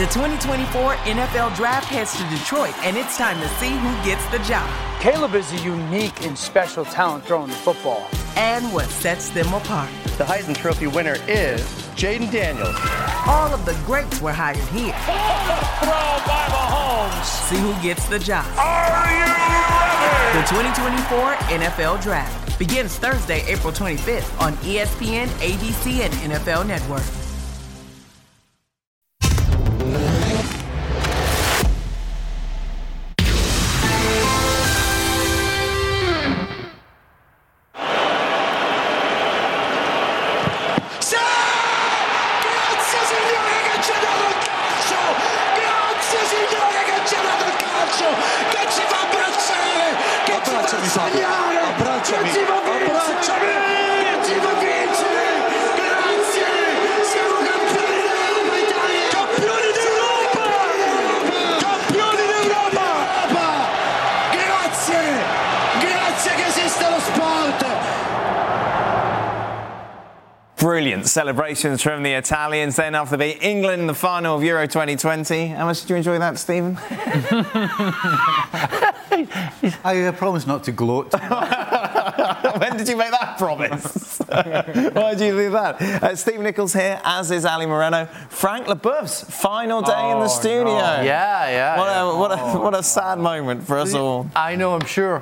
The 2024 NFL Draft heads to Detroit, and it's time to see who gets the job. Caleb is a unique and special talent throwing the football. And what sets them apart. The Heisman Trophy winner is Jaden Daniels. All of the greats were hired here. Throw by Mahomes. See who gets the job. Are you ready? The 2024 NFL Draft begins Thursday, April 25th on ESPN, ABC, and NFL Network. Brilliant celebrations from the Italians then after the England in the final of Euro 2020. How much did you enjoy that, Stephen? I promise not to gloat. When did you make that promise? Why did you do that? Steve Nichols here, as is Ali Moreno. Frank Leboeuf's final day in the studio. No. Yeah. What a sad moment for us all. I know, I'm sure.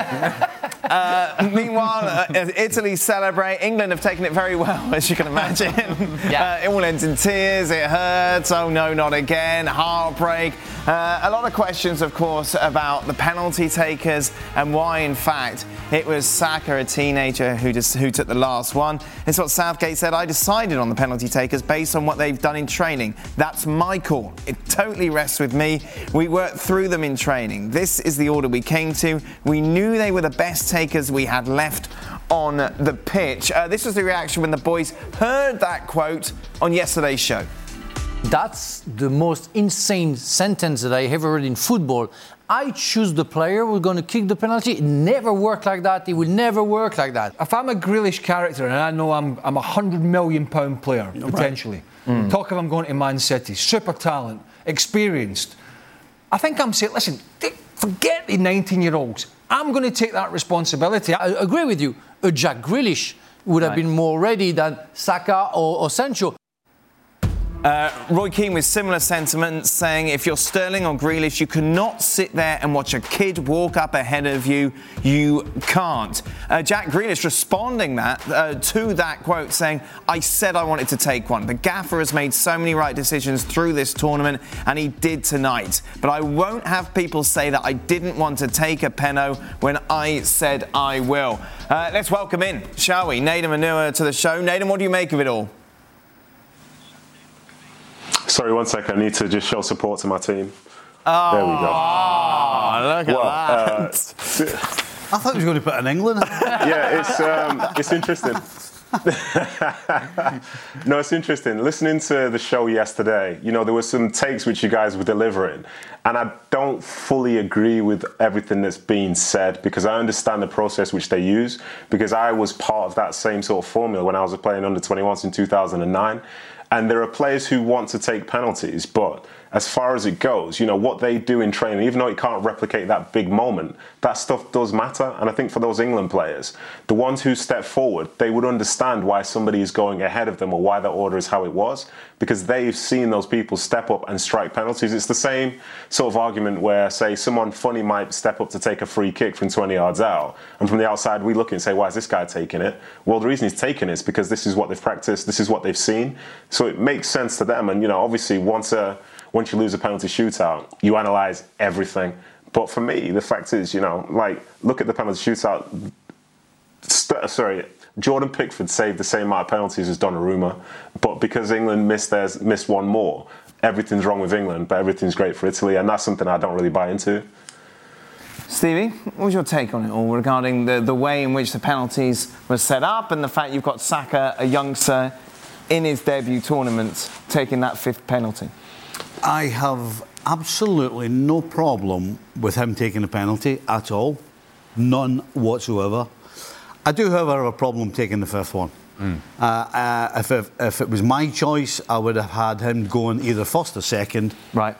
Meanwhile, Italy celebrate. England have taken it very well, as you can imagine. It all ends in tears. It hurts. Oh no, not again. Heartbreak. A lot of questions, of course, about the penalty takers and why, in fact, it was Saka, a teenager, who took the last one. It's what Southgate said. I decided on the penalty takers based on what they've done in training. That's my call. It totally rests with me. We worked through them in training. This is the order we came to. We knew they were the best takers we had left on the pitch. This was the reaction when the boys heard that quote on yesterday's show. That's the most insane sentence that I ever heard in football. I choose the player who's going to kick the penalty. It never worked like that. It will never work like that. If I'm a Grealish character and I know I'm a £100 million player, potentially, talk of him going to Man City, super talent, experienced, I think I'm saying, listen, forget the 19-year-olds. I'm going to take that responsibility. I agree with you. A Jack Grealish would have been more ready than Saka or Sancho. Roy Keane with similar sentiments, saying if you're Sterling or Grealish, you cannot sit there and watch a kid walk up ahead of you. You can't. Jack Grealish responding to that quote, saying, I said I wanted to take one. The gaffer has made so many right decisions through this tournament, and he did tonight. But I won't have people say that I didn't want to take a penno when I said I will. Let's welcome in, shall we, Nedum Onuoha to the show. Nedum, what do you make of it all? Sorry, 1 second. I need to just show support to my team. Oh, there we go. Look at that. I thought he was going to put in England. Yeah, it's interesting. No, it's interesting. Listening to the show yesterday, there were some takes which you guys were delivering, and I don't fully agree with everything that's being said because I understand the process which they use because I was part of that same sort of formula when I was playing under 21s in 2009. And there are players who want to take penalties, but as far as it goes, what they do in training, even though you can't replicate that big moment, that stuff does matter. And I think for those England players, the ones who step forward, they would understand why somebody is going ahead of them or why that order is how it was, because they've seen those people step up and strike penalties. It's the same sort of argument where, say, someone funny might step up to take a free kick from 20 yards out, and from the outside we look and say, why is this guy taking it? Well, the reason he's taking it is because this is what they've practiced, this is what they've seen. So it makes sense to them. And, obviously, once you lose a penalty shootout, you analyse everything. But for me, the fact is, look at the penalty shootout. Jordan Pickford saved the same amount of penalties as Donnarumma, but because England missed one more, everything's wrong with England, but everything's great for Italy, and that's something I don't really buy into. Stevie, what was your take on it all regarding the way in which the penalties were set up and the fact you've got Saka, a youngster, in his debut tournament, taking that fifth penalty? I have absolutely no problem with him taking a penalty at all. None whatsoever. I do, however, have a problem taking the fifth one. If it was my choice, I would have had him going either first or second. Right.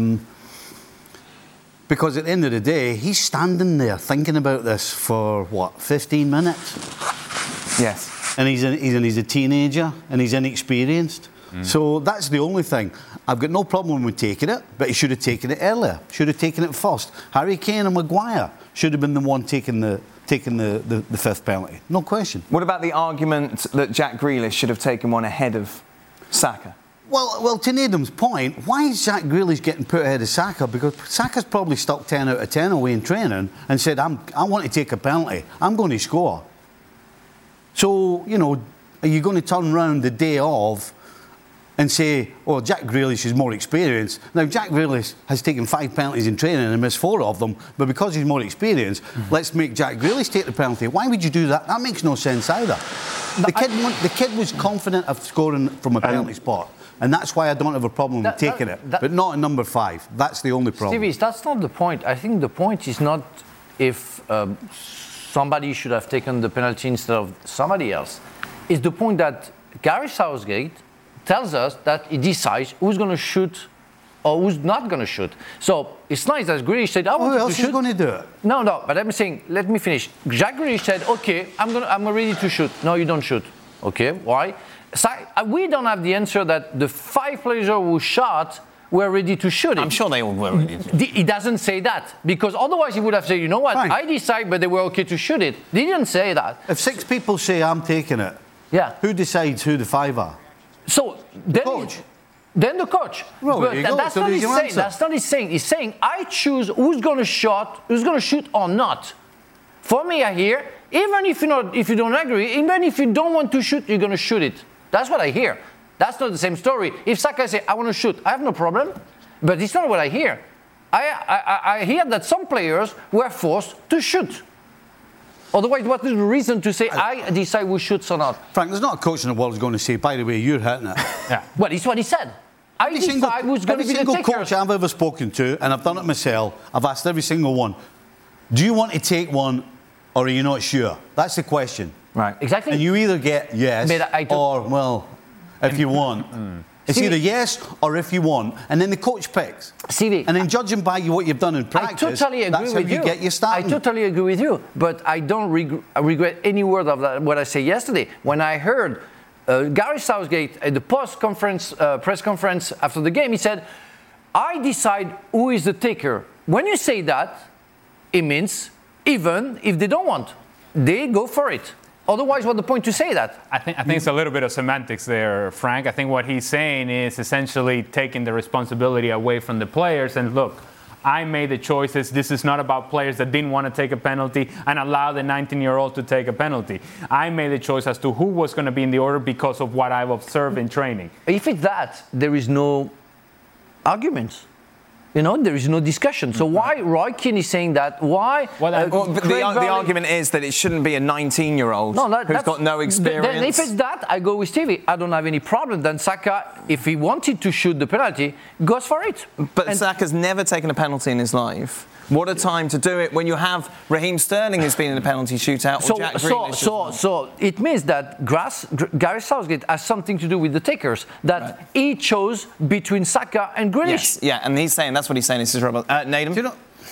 Because at the end of the day, he's standing there thinking about this for, 15 minutes? Yes. And he's a teenager and he's inexperienced. So that's the only thing. I've got no problem with taking it, but he should have taken it earlier. Should have taken it first. Harry Kane and Maguire should have been the one taking the fifth penalty. No question. What about the argument that Jack Grealish should have taken one ahead of Saka? Well, to Nedum's point, why is Jack Grealish getting put ahead of Saka? Because Saka's probably stuck 10 out of 10 away in training and said, I want to take a penalty. I'm going to score. So, are you going to turn around the day of and say, oh, Jack Grealish is more experienced? Now, Jack Grealish has taken 5 penalties in training and missed 4 of them, but because he's more experienced, let's make Jack Grealish take the penalty. Why would you do that? That makes no sense either. The kid was confident of scoring from a penalty spot, and that's why I don't have a problem with taking it, but not in number 5. That's the only problem. Stevie, that's not the point. I think the point is not if somebody should have taken the penalty instead of somebody else. It's the point that Gareth Southgate tells us that he decides who's going to shoot or who's not going to shoot. So it's nice that Grealish said, I want to shoot. Who else is going to do it? No, but I'm saying, let me finish. Jack Grealish said, okay, I'm ready to shoot. No, you don't shoot. Okay, why? So we don't have the answer that the 5 players who shot were ready to shoot it. I'm sure they all were ready to. He doesn't say that, because otherwise he would have said, you know what, fine. I decide, but they were okay to shoot it. He didn't say that. If 6 people say, I'm taking it, who decides who the 5 are? So the coach. Then the coach. Well, but that's not his saying. That's not his saying. He's saying, I choose who's going to shoot or not. For me, I hear, even if you don't agree, even if you don't want to shoot, you're going to shoot it. That's what I hear. That's not the same story. If Saka says, I want to shoot, I have no problem. But it's not what I hear. I hear that some players were forced to shoot. Otherwise, what is the reason to say, I decide who shoots or not? Frank, there's not a coach in the world who's going to say, by the way, you're hitting it. Yeah. Well, it's what he said. I decide who's going to be the taker. Every single coach I've ever spoken to, and I've done it myself, I've asked every single one, do you want to take one or are you not sure? That's the question. Right. Exactly. And you either get yes or, well, if you want. It's either yes or if you want, and then the coach picks. Stevie, and then judging by what you've done in practice, I totally agree that's how you get your starting. I totally agree with you, but I don't regret any word of that, what I said yesterday. When I heard Gareth Southgate at the post-conference press conference after the game, he said, I decide who is the taker. When you say that, it means even if they don't want, they go for it. Otherwise, what's the point to say that? I think it's a little bit of semantics there, Frank. I think what he's saying is essentially taking the responsibility away from the players and look, I made the choices. This is not about players that didn't want to take a penalty and allow the 19-year-old to take a penalty. I made the choice as to who was going to be in the order because of what I've observed in training. If it's that, there is no arguments. There is no discussion. So why Roy Keane is saying that? Why? The argument is that it shouldn't be a 19-year-old who's got no experience. Then if it's that, I go with Stevie. I don't have any problem. Then Saka, if he wanted to shoot the penalty, goes for it. But Saka's never taken a penalty in his life. What a time to do it when you have Raheem Sterling has been in a penalty shootout or Jack Grealish. So it means that Gareth Southgate has something to do with the takers, that he chose between Saka and Grealish. Yes, yeah, and he's saying, that's what he's saying. This is Robert. Nedum?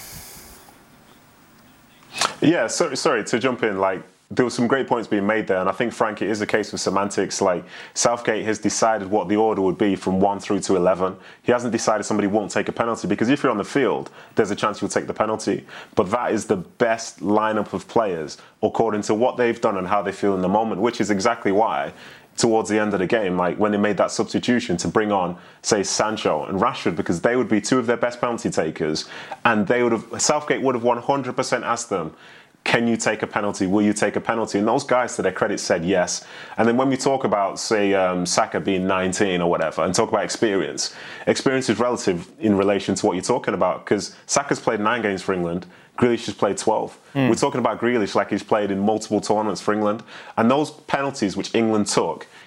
Yeah, sorry to jump in, there were some great points being made there, and I think, Frank, it is a case of semantics. Southgate has decided what the order would be from 1 through to 11. He hasn't decided somebody won't take a penalty, because if you're on the field, there's a chance you'll take the penalty. But that is the best lineup of players according to what they've done and how they feel in the moment, which is exactly why towards the end of the game, when they made that substitution to bring on, say, Sancho and Rashford, because they would be 2 of their best penalty takers, and Southgate would have 100% asked them, can you take a penalty? Will you take a penalty? And those guys, to their credit, said yes. And then when we talk about, say, Saka being 19 or whatever, and talk about experience is relative in relation to what you're talking about, because Saka's played 9 games for England, Grealish has played 12. We're talking about Grealish like he's played in multiple tournaments for England. And those penalties which England took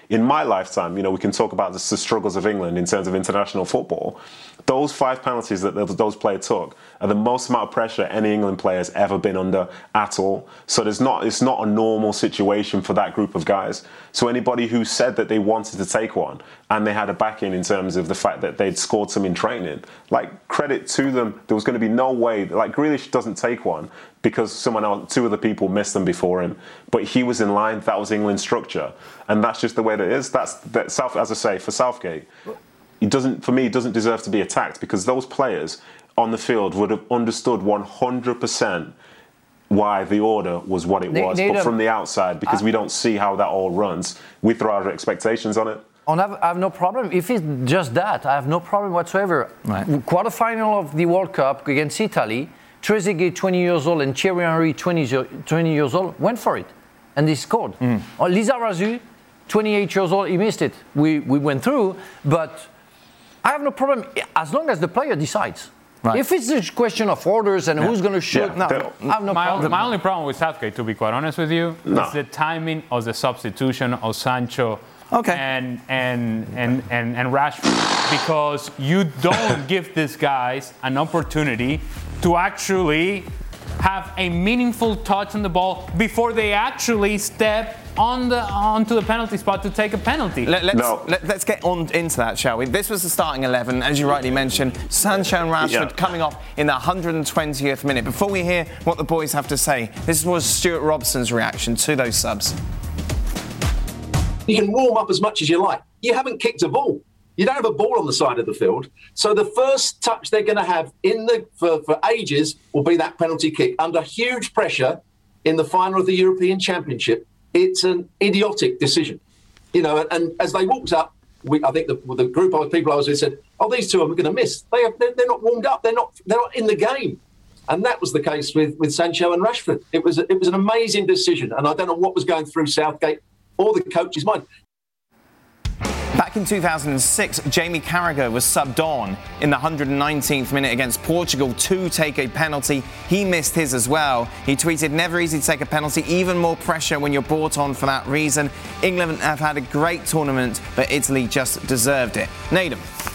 in my lifetime, we can talk about the struggles of England in terms of international football. Those 5 penalties that those players took are the most amount of pressure any England player has ever been under at all. So it's not a normal situation for that group of guys. So anybody who said that they wanted to take one and they had a backing in terms of the fact that they'd scored some in training, credit to them. There was going to be no way, Grealish doesn't take one because two other people missed them before him. But he was in line. That was England's structure, and that's just the way that it is. As I say, for Southgate, he doesn't deserve to be attacked because those players on the field would have understood 100% why the order was what it was. But from the outside, because we don't see how that all runs, we throw our expectations on it. I have no problem. If it's just that, I have no problem whatsoever. Right. Quarterfinal of the World Cup against Italy, Trezeguet, 20 years old, and Thierry Henry, 20 years old, went for it. And they scored. Lizarazu, 28 years old, he missed it. We went through, but I have no problem as long as the player decides. Right. If it's a question of orders and who's going to shoot, I have no problem. My only problem with Southgate, to be quite honest with you, is the timing of the substitution of Sancho and Rashford, because you don't give these guys an opportunity to actually have a meaningful touch on the ball before they actually step onto the penalty spot to take a penalty. Let's get on into that, shall we? This was the starting 11, as you rightly mentioned. Sancho and Rashford coming off in the 120th minute. Before we hear what the boys have to say, this was Stuart Robson's reaction to those subs. You can warm up as much as you like. You haven't kicked a ball. You don't have a ball on the side of the field. So the first touch they're going to have for ages will be that penalty kick under huge pressure in the final of the European Championship. It's an idiotic decision, and as they walked up, I think the group of people I was with said, these two are going to miss. They're not warmed up. They're not in the game. And that was the case with Sancho and Rashford. It was an amazing decision. And I don't know what was going through Southgate or the coach's mind. Back in 2006, Jamie Carragher was subbed on in the 119th minute against Portugal to take a penalty. He missed his as well. He tweeted, "Never easy to take a penalty, even more pressure when you're brought on for that reason. England have had a great tournament, but Italy just deserved it." Nedum.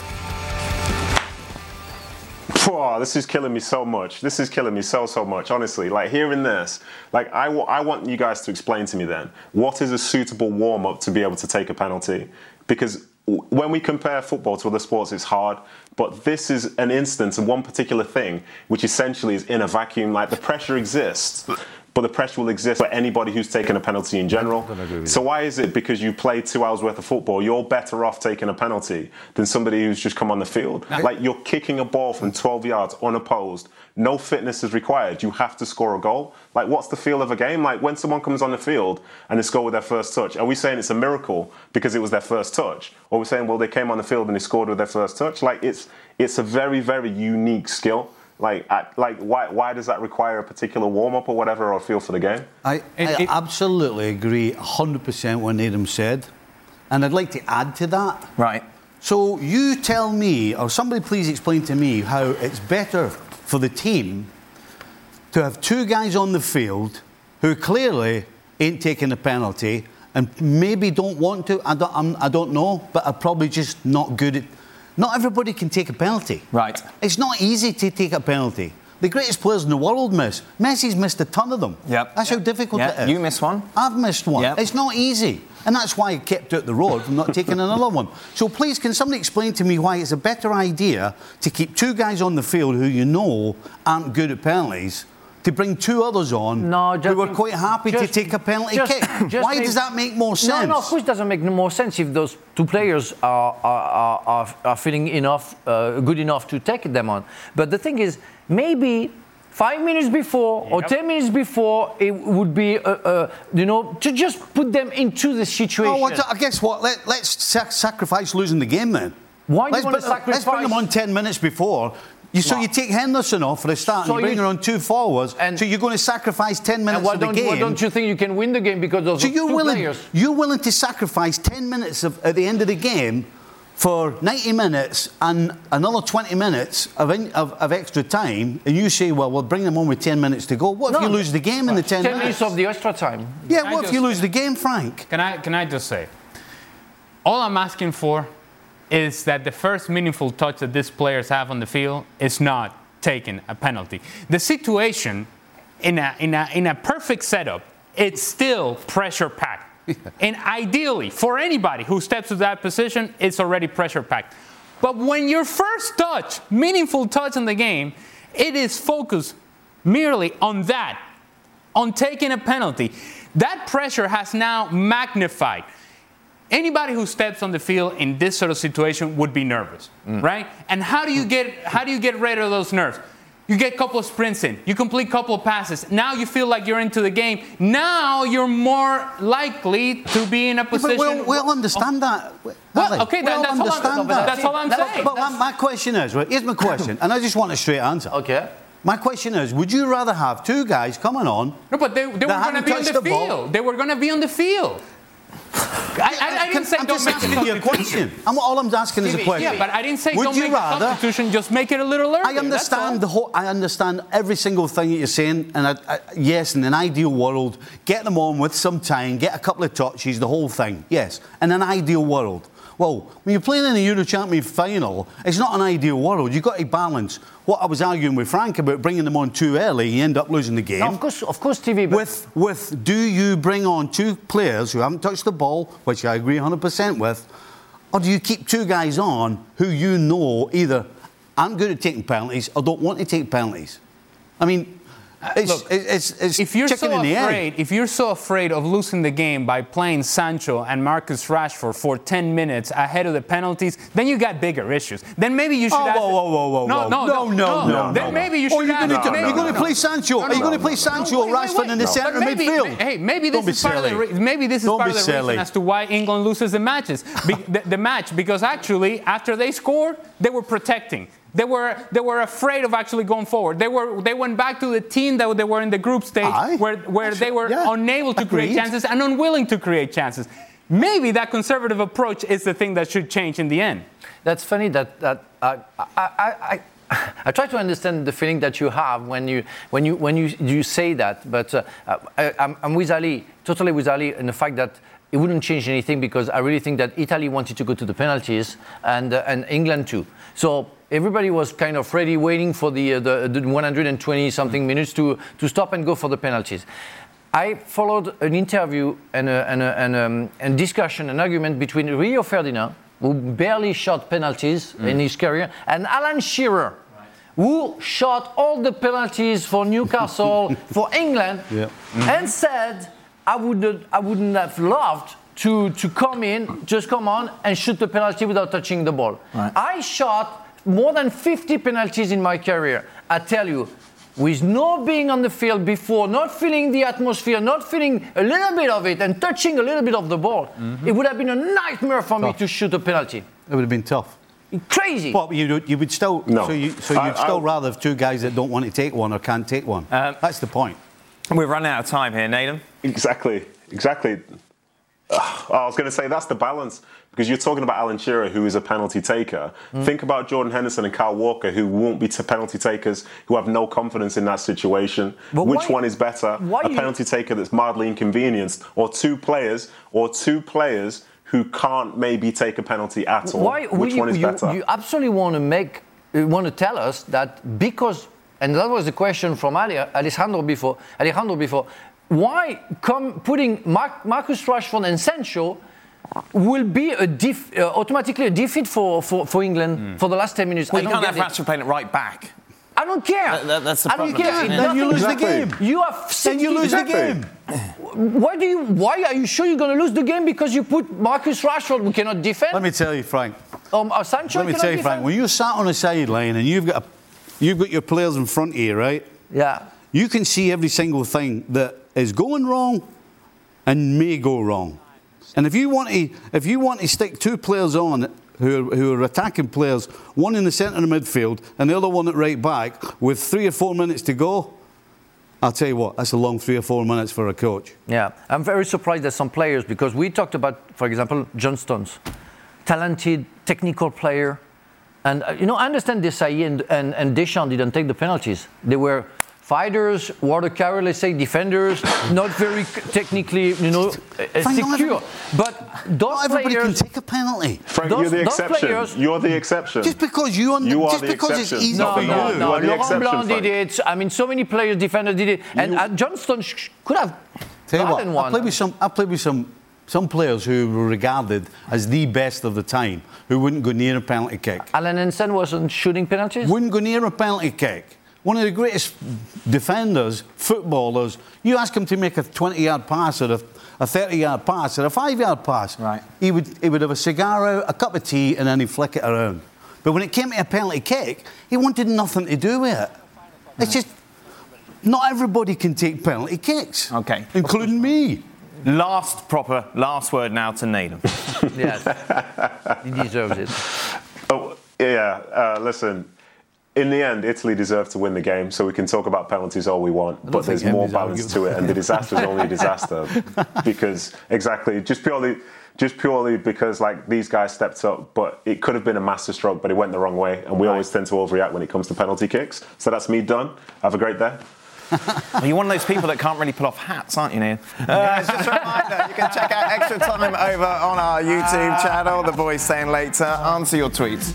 This is killing me so much. This is killing me so much, honestly. Hearing this, I want you guys to explain to me then, what is a suitable warm-up to be able to take a penalty? Because when we compare football to other sports, it's hard. But this is an instance of one particular thing, which essentially is in a vacuum. The pressure exists, but the pressure will exist for anybody who's taken a penalty in general. So why is it because you played 2 hours worth of football, you're better off taking a penalty than somebody who's just come on the field? You're kicking a ball from 12 yards unopposed. No fitness is required. You have to score a goal. What's the feel of a game? When someone comes on the field and they score with their first touch, are we saying it's a miracle because it was their first touch? Or are we saying, well, they came on the field and they scored with their first touch? It's a very, very unique skill. Why does that require a particular warm-up or whatever, or feel for the game? I absolutely agree 100% what Nedum said. And I'd like to add to that. Right. So you tell me, or somebody please explain to me how it's better for the team to have 2 guys on the field who clearly ain't taking a penalty and maybe don't want to. I don't know, but are probably just not good at. Not everybody can take a penalty. Right. It's not easy to take a penalty. The greatest players in the world miss. Messi's missed a ton of them. Yep. That's how difficult it is. You missed one. I've missed one. Yep. It's not easy. And that's why I kept out the road from not taking another one. So please, can somebody explain to me why it's a better idea to keep 2 guys on the field who aren't good at penalties, to bring 2 others on who were quite happy to take a penalty kick? Why does that make more sense? No, of course it doesn't make more sense if those 2 players are feeling good enough to take them on. But the thing is, maybe 5 minutes before or 10 minutes before, it would be, to just put them into the situation. Oh, guess what? Let's sacrifice losing the game then. Why do you want to sacrifice? Let's bring them on 10 minutes before. So you take Henderson off for a start, and you bring her on 2 forwards, so you're going to sacrifice 10 minutes of the game. Why don't you think you can win the game because of 2 players? You're willing to sacrifice 10 minutes at the end of the game for 90 minutes and another 20 minutes of extra time, and you say, well, we'll bring them on with 10 minutes to go. What if you lose the game in the 10 minutes? 10 minutes of the extra time. Yeah, what if you lose the game, Frank? Can I just say, All I'm asking for is that the first meaningful touch that these players have on the field is not taking a penalty. The situation in a perfect setup, it's still pressure packed. And ideally, for anybody who steps to that position, it's already pressure packed. But when your first touch, meaningful touch in the game, it is focused merely on that, on taking a penalty. That pressure has now magnified. Anybody who steps on the field in this sort of situation would be nervous, right? And how do you get rid of those nerves? You get a couple of sprints in. You complete a couple of passes. Now you feel like you're into the game. Now you're more likely to be in a position. We'll understand that. Well, okay, that's all I'm saying. But my question is, right, here's my question, and I just want a straight answer. Okay. My question is, would you rather have two guys coming on? No, but they were going to be on the field. They were going to be on the field. I didn't say don't make a question. All I'm asking is a question. Yeah, but I didn't say don't make a substitution. Just make it a little earlier. I understand I understand every single thing that you're saying, and yes, in an ideal world, get them on with some time, get a couple of touches, the whole thing. Yes, in an ideal world. Well, when you're playing in a Euro Champion final, it's not an ideal world. You've got to balance. What I was arguing with Frank about bringing them on too early, you end up losing the game. No, of course, TV. But do you bring on two players who haven't touched the ball, which I agree 100% with, or do you keep two guys on who you know either aren't good at taking penalties or don't want to take penalties? I mean, it's if you're chicken so in the afraid, egg. If you're so afraid of losing the game by playing Sancho and Marcus Rashford for 10 minutes ahead of the penalties, then you got bigger issues. Then maybe you should. Whoa! No. Then maybe you should. You're going to play Sancho. Are you going to play Sancho or Rashford in the centre midfield? Hey, maybe this is part of the reason as to why England loses the matches. The match, because actually after they scored, they were protecting. They were afraid of actually going forward. They went back to the team that they were in the group stage where they were unable to create chances and unwilling to create chances. Maybe that conservative approach is the thing that should change in the end. That's funny that I try to understand the feeling that you have when you say that, but I'm with Ali, totally with Ali, in the fact that it wouldn't change anything because I really think that Italy wanted to go to the penalties and England too. So everybody was kind of ready, waiting for the 120-something minutes to stop and go for the penalties. I followed an interview and discussion, an argument between Rio Ferdinand, who barely shot penalties in his career, and Alan Shearer, who shot all the penalties for Newcastle, for England, and said, I wouldn't have loved to come on and shoot the penalty without touching the ball. Right. I shot more than 50 penalties in my career. I tell you, with no being on the field before, not feeling the atmosphere, not feeling a little bit of it and touching a little bit of the ball, it would have been a nightmare for me to shoot a penalty. It would have been tough. Crazy. Well, you would still. No. So you'd still rather have two guys that don't want to take one or can't take one. That's the point. We're running out of time here, Nathan. Exactly. I was going to say that's the balance, because you're talking about Alan Shearer, who is a penalty taker. Think about Jordan Henderson and Kyle Walker, who won't be penalty takers, who have no confidence in that situation. But which one is better? A penalty taker that's mildly inconvenienced, or two players who can't maybe take a penalty at all? Which one is better? You absolutely want to tell us that because, and that was the question from Alejandro before. Why putting Marcus Rashford and Sancho will be automatically a defeat for England for the last 10 minutes? Well, you can't have Rashford playing it right back. I don't care. That's the problem. I don't care. Then you lose the game. Then you lose the game. Why are you sure you're going to lose the game because you put Marcus Rashford who cannot defend? Let me tell you, Frank. Sancho Let me tell you, Frank. When you're sat on a sideline and you've got your players in front of you, right? Yeah. You can see every single thing that is going wrong and may go wrong. And if you want to stick two players on who are attacking players, one in the centre of the midfield and the other one at right back, with 3 or 4 minutes to go, I'll tell you what, that's a long 3 or 4 minutes for a coach. Yeah, I'm very surprised that some players, because we talked about, for example, John Stones, talented, technical player. And, I understand Desailly and Deschamps didn't take the penalties. They were fighters, water carrier, let's say defenders, not very technically, secure. But those everybody players can take a penalty. Frank, you're the exception. You're the exception. Just because it's easy for you. No. Laurent Blanc did it. I mean, so many players, defenders did it, and Johnston could have gotten one. I played with some players who were regarded as the best of the time, who wouldn't go near a penalty kick. Alan Hansen wasn't shooting penalties? Wouldn't go near a penalty kick. One of the greatest defenders, footballers, you ask him to make a 20-yard pass or a 30-yard pass or a 5-yard pass. Right. He would have a cigar out, a cup of tea, and then he'd flick it around. But when it came to a penalty kick, he wanted nothing to do with it. It's just, not everybody can take penalty kicks. Okay. Including me. Last word now to Needham. Yes. He deserves it. Oh, yeah. Listen. In the end, Italy deserved to win the game, so we can talk about penalties all we want, but there's more balance to it, and the disaster is only a disaster because just purely because like these guys stepped up, but it could have been a masterstroke, but it went the wrong way, and we always tend to overreact when it comes to penalty kicks. So that's me done. Have a great day. Well, you're one of those people that can't really pull off hats, aren't you, Neil? Just a reminder, you can check out Extra Time over on our YouTube channel. The boys saying later. Answer your tweets.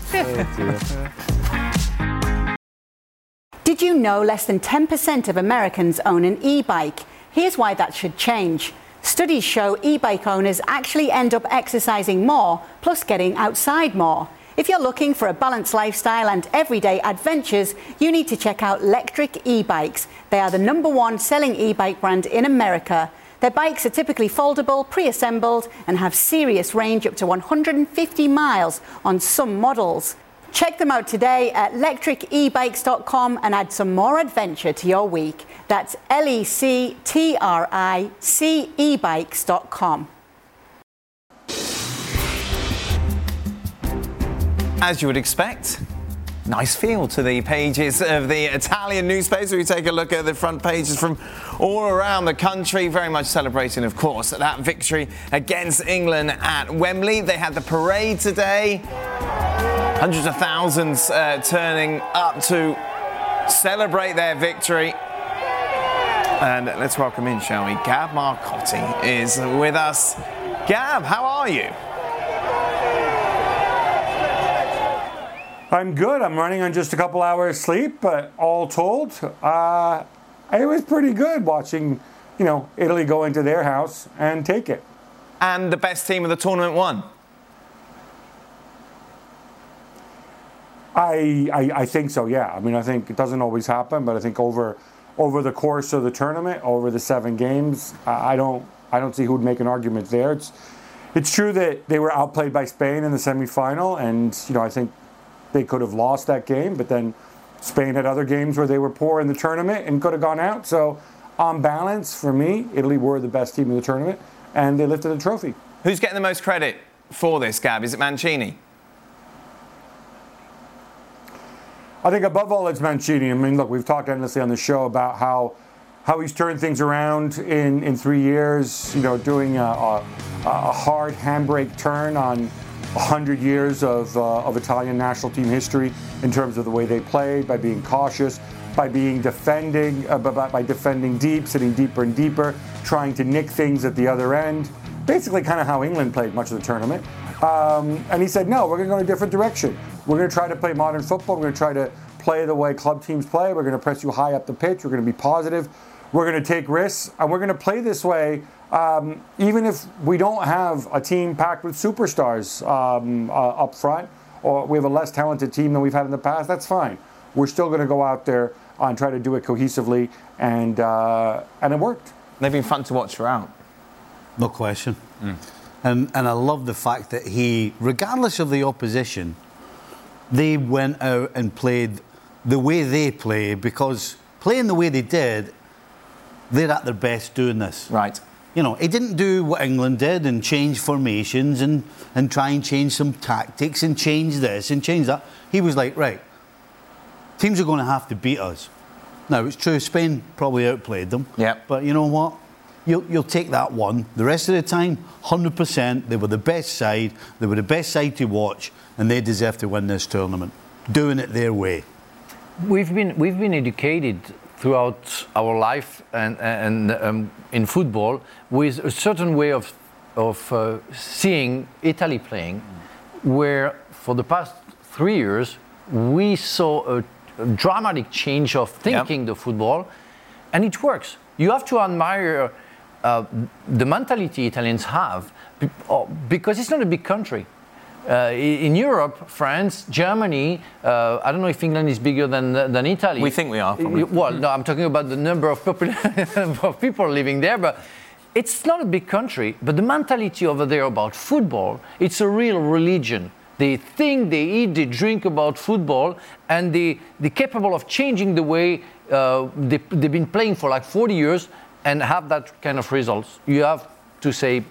Did you know less than 10% of Americans own an e-bike? Here's why that should change. Studies show e-bike owners actually end up exercising more, plus getting outside more. If you're looking for a balanced lifestyle and everyday adventures, you need to check out Lectric e-bikes. They are the #1 selling e-bike brand in America. Their bikes are typically foldable, pre-assembled, and have serious range up to 150 miles on some models. Check them out today at lectricebikes.com and add some more adventure to your week. That's lectricebikes.com. As you would expect, nice feel to the pages of the Italian newspaper. We take a look at the front pages from all around the country, very much celebrating, of course, that victory against England at Wembley. They had the parade today. Hundreds of thousands turning up to celebrate their victory. And let's welcome in, shall we? Gab Marcotti is with us. Gab, how are you? I'm good. I'm running on just a couple hours sleep, but all told, it was pretty good watching, Italy go into their house and take it. And the best team of the tournament won. I think so, yeah. I mean, I think it doesn't always happen, but I think over the course of the tournament, over the 7 games, I don't see who would make an argument there. It's true that they were outplayed by Spain in the semi-final, and I think they could have lost that game, but then Spain had other games where they were poor in the tournament and could have gone out. So on balance, for me, Italy were the best team in the tournament, and they lifted the trophy. Who's getting the most credit for this, Gab? Is it Mancini? I think above all, it's Mancini. I mean, look, we've talked endlessly on the show about how he's turned things around in 3 years, doing a hard handbrake turn on 100 years of Italian national team history in terms of the way they played, by being cautious, by defending deep, sitting deeper and deeper, trying to nick things at the other end. Basically kind of how England played much of the tournament. And he said, no, we're going to go in a different direction. We're going to try to play modern football. We're going to try to play the way club teams play. We're going to press you high up the pitch. We're going to be positive. We're going to take risks. And we're going to play this way even if we don't have a team packed with superstars up front, or we have a less talented team than we've had in the past. That's fine. We're still going to go out there and try to do it cohesively. And it worked. They've been fun to watch throughout. No question. And I love the fact that he, regardless of the opposition, they went out and played the way they play, because playing the way they did, they're at their best doing this. Right. He didn't do what England did and change formations and try and change some tactics and change this and change that. He was like, right, teams are going to have to beat us. Now, it's true, Spain probably outplayed them. Yeah. But you know what? You'll take that one. The rest of the time, 100%, they were the best side. They were the best side to watch, and they deserve to win this tournament, doing it their way. We've been educated throughout our life and in football with a certain way of seeing Italy playing, where for the past 3 years we saw a dramatic change of thinking the football, and it works. You have to admire the mentality Italians have, because it's not a big country. In Europe, France, Germany, I don't know if England is bigger than Italy. We think we are, probably. Well, no, I'm talking about the number of people living there, but it's not a big country. But the mentality over there about football, it's a real religion. They think, they eat, they drink about football, and they're capable of changing the way they've been playing for like 40 years and have that kind of results. You have to say,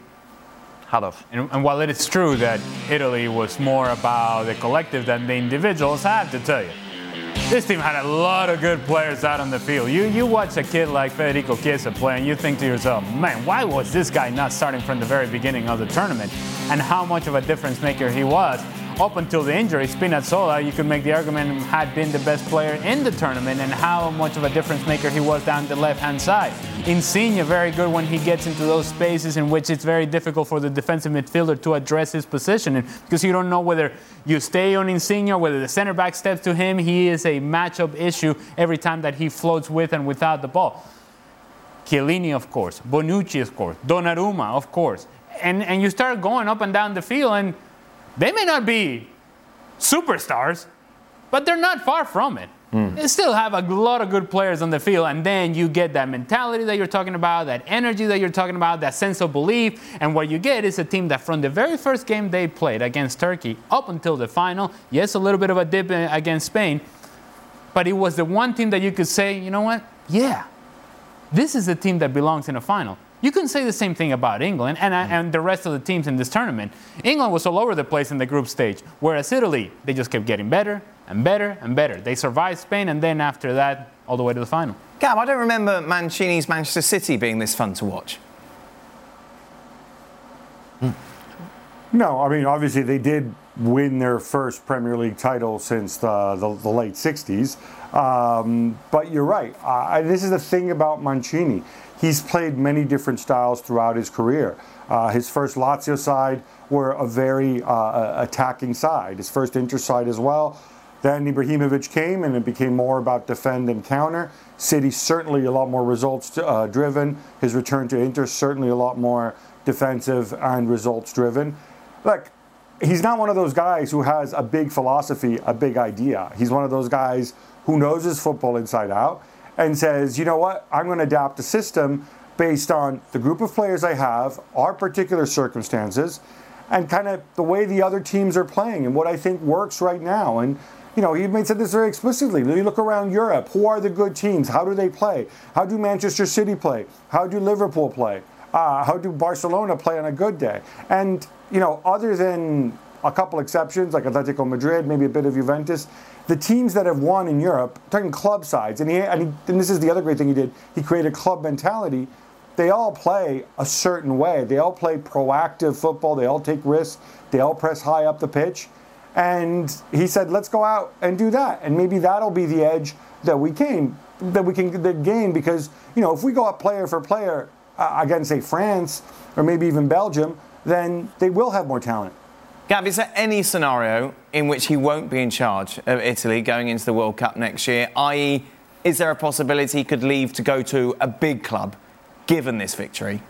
And while it is true that Italy was more about the collective than the individuals, I have to tell you, this team had a lot of good players out on the field. You watch a kid like Federico Chiesa play and you think to yourself, man, why was this guy not starting from the very beginning of the tournament? And how much of a difference maker he was. Up until the injury, Spinazzola, you could make the argument, had been the best player in the tournament, and how much of a difference maker he was down the left-hand side. Insigne, very good when he gets into those spaces in which it's very difficult for the defensive midfielder to address his positioning, because you don't know whether you stay on Insigne or whether the center back steps to him. He is a matchup issue every time that he floats with and without the ball. Chiellini, of course. Bonucci, of course. Donnarumma, of course. And you start going up and down the field, and they may not be superstars, but they're not far from it. They still have a lot of good players on the field, and then you get that mentality that you're talking about, that energy that you're talking about, that sense of belief, and what you get is a team that from the very first game they played against Turkey up until the final, yes, a little bit of a dip against Spain, but it was the one team that you could say, you know what, yeah, this is a team that belongs in a final. You couldn't say the same thing about England and the rest of the teams in this tournament. England was all over the place in the group stage, whereas Italy, they just kept getting better and better and better. They survived Spain, and then after that, all the way to the final. Gab, I don't remember Mancini's Manchester City being this fun to watch. No, I mean, obviously they did win their first Premier League title since the late 60s. But you're right. This is the thing about Mancini. He's played many different styles throughout his career. His first Lazio side were a very attacking side. His first Inter side as well. Then Ibrahimovic came and it became more about defend and counter. City certainly a lot more results driven. His return to Inter certainly a lot more defensive and results driven. Look, he's not one of those guys who has a big philosophy, a big idea. He's one of those guys who knows his football inside out and says, you know what, I'm going to adapt a system based on the group of players I have, our particular circumstances, and kind of the way the other teams are playing and what I think works right now. And, you know, he said this very explicitly. You look around Europe, who are the good teams? How do they play? How do Manchester City play? How do Liverpool play? How do Barcelona play on a good day? And, you know, other than a couple exceptions, like Atletico Madrid, maybe a bit of Juventus, the teams that have won in Europe, talking club sides, and this is the other great thing he did, he created club mentality. They all play a certain way. They all play proactive football. They all take risks. They all press high up the pitch. And he said, let's go out and do that. And maybe that'll be the edge that we can gain, because, you know, if we go up player for player against, say, France or maybe even Belgium, then they will have more talent. Gab, is there any scenario in which he won't be in charge of Italy going into the World Cup next year? I.e., is there a possibility he could leave to go to a big club, given this victory?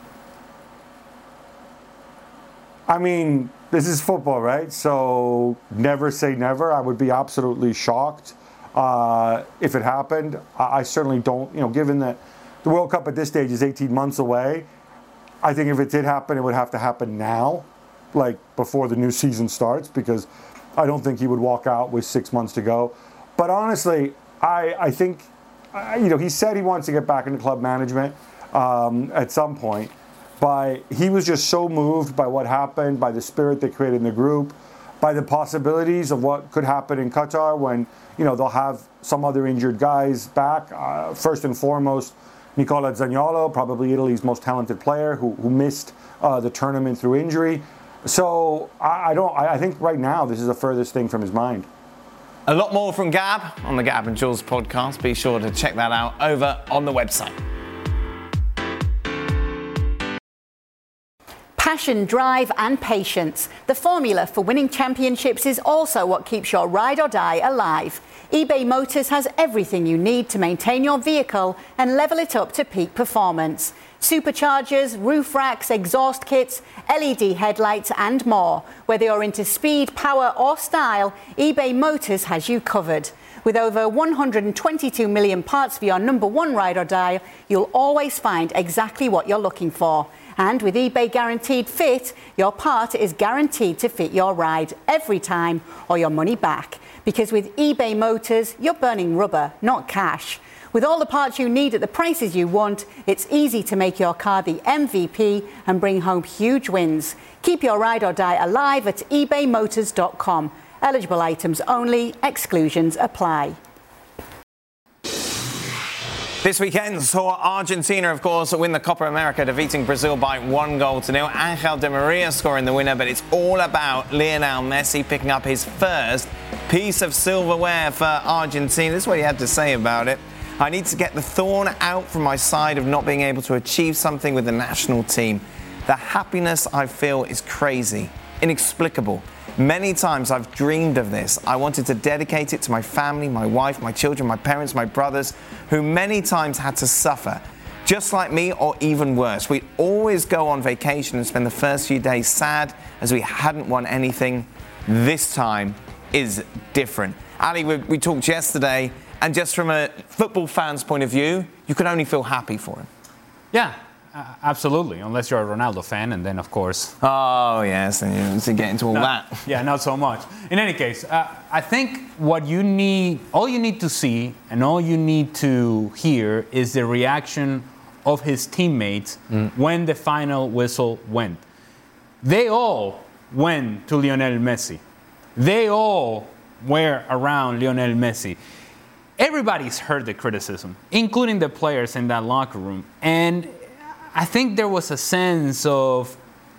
I mean, this is football, right? So never say never. I would be absolutely shocked if it happened. I certainly don't, you know, given that the World Cup at this stage is 18 months away, I think if it did happen, it would have to happen now, like before the new season starts, because I don't think he would walk out with 6 months to go. But honestly, I think, you know, he said he wants to get back into club management at some point, but he was just so moved by what happened, by the spirit they created in the group, by the possibilities of what could happen in Qatar when, you know, they'll have some other injured guys back. First and foremost, Nicola Zaniolo, probably Italy's most talented player, who missed the tournament through injury. So I think right now this is the furthest thing from his mind. A lot more from Gab on the Gab and Jules podcast. Be sure to check that out over on the website. Passion, drive and patience. The formula for winning championships is also what keeps your ride or die alive. eBay Motors has everything you need to maintain your vehicle and level it up to peak performance. Superchargers, roof racks, exhaust kits, LED headlights and more. Whether you're into speed, power or style, eBay Motors has you covered. With over 122 million parts for your number one ride or die, you'll always find exactly what you're looking for. And with eBay Guaranteed Fit, your part is guaranteed to fit your ride every time or your money back. Because with eBay Motors, you're burning rubber, not cash. With all the parts you need at the prices you want, it's easy to make your car the MVP and bring home huge wins. Keep your ride or die alive at ebaymotors.com. Eligible items only, exclusions apply. This weekend saw Argentina, of course, win the Copa America, defeating Brazil by 1-0. Angel Di Maria scoring the winner, but it's all about Lionel Messi picking up his first piece of silverware for Argentina. This is what he had to say about it. I need to get the thorn out from my side of not being able to achieve something with the national team. The happiness I feel is crazy, inexplicable. Many times I've dreamed of this. I wanted to dedicate it to my family, my wife, my children, my parents, my brothers, who many times had to suffer, just like me or even worse. We'd always go on vacation and spend the first few days sad as we hadn't won anything. This time is different. Ali, we talked yesterday, and just from a football fan's point of view, you can only feel happy for him. Yeah. Absolutely, unless you're a Ronaldo fan, and then of course. Oh yes, and you get into all that. Yeah, not so much. In any case, I think what you need, all you need to see, and all you need to hear is the reaction of his teammates when the final whistle went. They all went to Lionel Messi. They all were around Lionel Messi. Everybody's heard the criticism, including the players in that locker room, and I think there was a sense of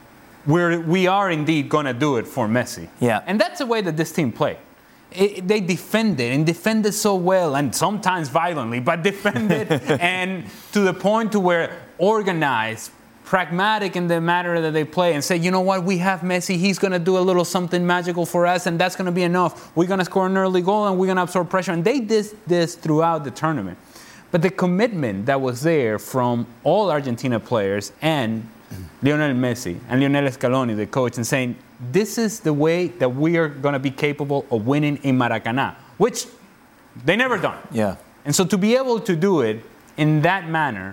we are indeed going to do it for Messi. Yeah. And that's the way that this team played. They defended so well, and sometimes violently, but defended and to the point to where organized, pragmatic in the manner that they play, and say, you know what, we have Messi, he's going to do a little something magical for us, and that's going to be enough. We're going to score an early goal, and we're going to absorb pressure. And they did this throughout the tournament. But the commitment that was there from all Argentina players and Lionel Messi and Lionel Scaloni, the coach, and saying, this is the way that we are going to be capable of winning in Maracanã, which they never done. Yeah. And so to be able to do it in that manner,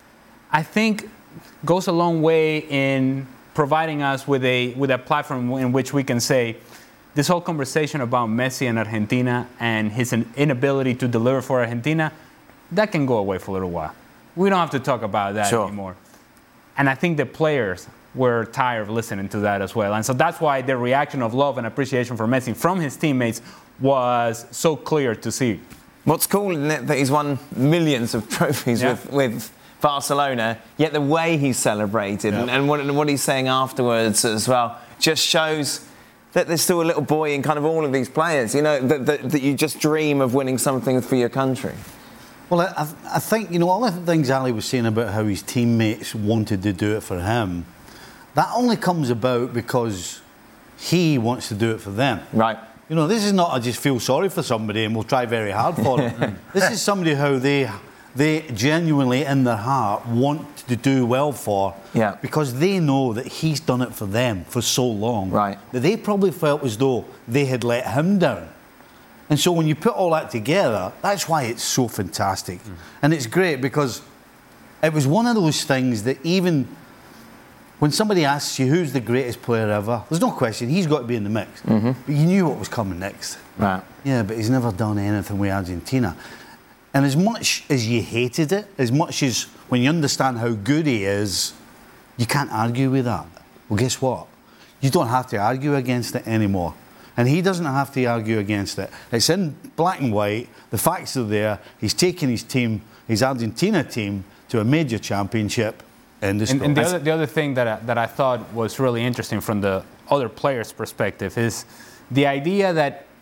I think goes a long way in providing us with a platform in which we can say, this whole conversation about Messi and Argentina and his inability to deliver for Argentina, that can go away for a little while. We don't have to talk about that anymore. And I think the players were tired of listening to that as well. And so that's why the reaction of love and appreciation for Messi from his teammates was so clear to see. What's cool, isn't it, that he's won millions of trophies with Barcelona, yet the way he celebrated and what he's saying afterwards as well just shows that there's still a little boy in kind of all of these players, you know, that you just dream of winning something for your country. Well, I think, you know, all the things Ali was saying about how his teammates wanted to do it for him, that only comes about because he wants to do it for them. Right. You know, this is not I just feel sorry for somebody and we'll try very hard for them. This is somebody who they genuinely in their heart want to do well for, because they know that he's done it for them for so long, that they probably felt as though they had let him down. And so when you put all that together, that's why it's so fantastic. And it's great because it was one of those things that even when somebody asks you who's the greatest player ever, there's no question, he's got to be in the mix. But you knew what was coming next. Right. Yeah, but he's never done anything with Argentina. And as much as you hated it, as much as when you understand how good he is, you can't argue with that. Well, guess what? You don't have to argue against it anymore. And he doesn't have to argue against it. It's in black and white. The facts are there. He's taken his team, his Argentina team, to a major championship. And the other thing that I thought was really interesting from the other players' perspective is the idea that